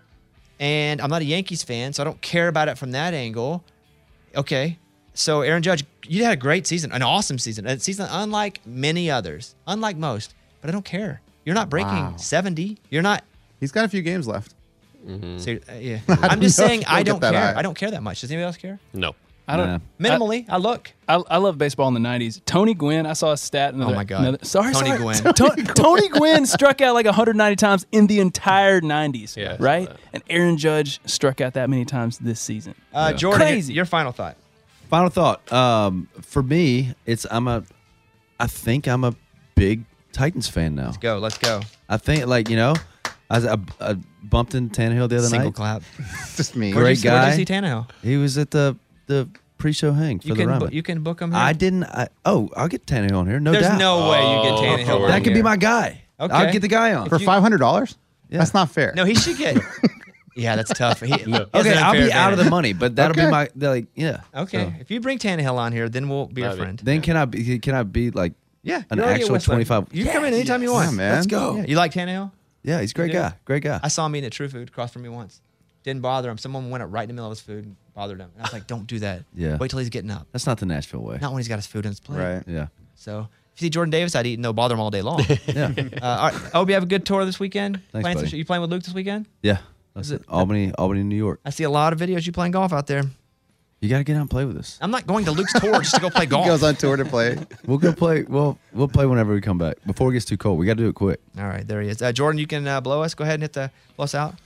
And I'm not a Yankees fan, so I don't care about it from that angle. Okay. So Aaron Judge, you had a great season, an awesome season, a season unlike many others, unlike most. But I don't care. You're not breaking Wow. seventy. You're not. He's got a few games left. So, uh, yeah. don't I'm just know if saying he'll I get don't that care. high. I don't care that much. Does anybody else care? No. I don't. Nah. Minimally, I, look. I, I love baseball in the nineties. Tony Gwynn, I saw a stat. Another, Oh my God. another- sorry, Tony sorry. Gwynn. Tony, Tony Gwynn struck out like one hundred ninety times in the entire nineties, Yeah, I saw right? that. And Aaron Judge struck out that many times this season. Uh, Yeah. Jordan, Crazy. your final thought. Final thought. Um, for me, it's I'm a, I think I'm a big Titans fan now. Go. Let's go. I think like you know, I, was, I, I bumped into Tannehill the other Single night. clap. Just me. Great Where'd you see- Where'd guy. you see Tannehill? He was at the the pre-show hang for You the can, bu- Ryman. you can book him here. I didn't. I, oh, I'll get Tannehill on here. No There's doubt. no way you get Oh, Tannehill. Jordan. on that could be here. my guy. Okay. I'll get the guy on. For you- five hundred dollars? Yeah. That's not fair. No, he should get. Yeah, that's tough. He, he has an Okay, I'll unfair be out of the advantage. money, but that'll Okay. be my like yeah. Okay, So, if you bring Tannehill on here, then we'll be your That'd be- friend. then can I be can I be like Yeah, an you're already a actual Whistler. twenty-five? You can come in anytime you Yeah, want. man. Let's go. Yeah, you like Tannehill? Yeah, he's a great You do? guy. Great guy. I saw him eating at True Food across from me once. Didn't bother him. Someone went up right in the middle of his food and bothered him. And I was like, don't do that. Yeah. Wait till he's getting up. That's not the Nashville way. Not when he's got his food in his plate. Right. Yeah. So if you see Jordan Davis, I'd eat no bother him all day long. Yeah. uh, all right. I hope you have a good tour this weekend. Thanks, Playing some buddy. sh- you playing with Luke this weekend? Yeah. That's Is it. it- Albany, Albany, New York. I see a lot of videos you playing golf out there. You got to get out and play with us. I'm not going to Luke's tour just to go play golf. He goes on tour to play. We'll go play. Well, we'll play whenever we come back. Before it gets too cold, we got to do it quick. All right, there he is. Uh, Jordan, you can uh, blow us. Go ahead and hit the blow us out.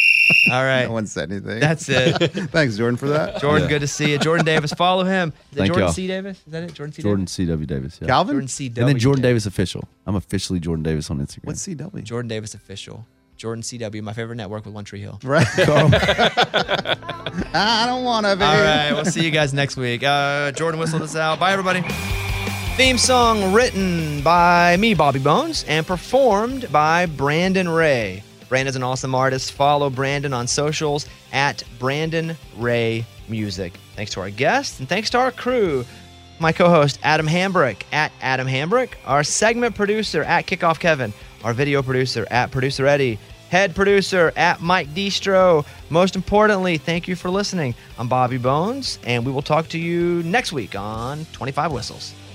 All right. No one said anything. That's it. Thanks, Jordan, for that. Jordan, Yeah. good to see you. Jordan Davis, follow him. Is it Thank Jordan y'all. C. Davis? Is that it? Jordan C. Jordan Davis? C W Davis. Yeah. Calvin? Jordan C. W. And then Jordan Davis official. I'm officially Jordan Davis on Instagram. What's C W? Jordan Davis official. Jordan C W, my favorite network with One Tree Hill. Right. I don't want to be. All right, we'll see you guys next week. Uh, Jordan whistled us out. Bye, everybody. Theme song written by me, Bobby Bones, and performed by Brandon Ray. Brandon's an awesome artist. Follow Brandon on socials at Brandon Ray Music. Thanks to our guests and thanks to our crew. My co-host, Adam Hambrick, at Adam Hambrick. Our segment producer, at Kickoff Kevin. Our video producer, at Producer Eddie. Head producer, at Mike Distro. Most importantly, thank you for listening. I'm Bobby Bones, and we will talk to you next week on twenty-five Whistles.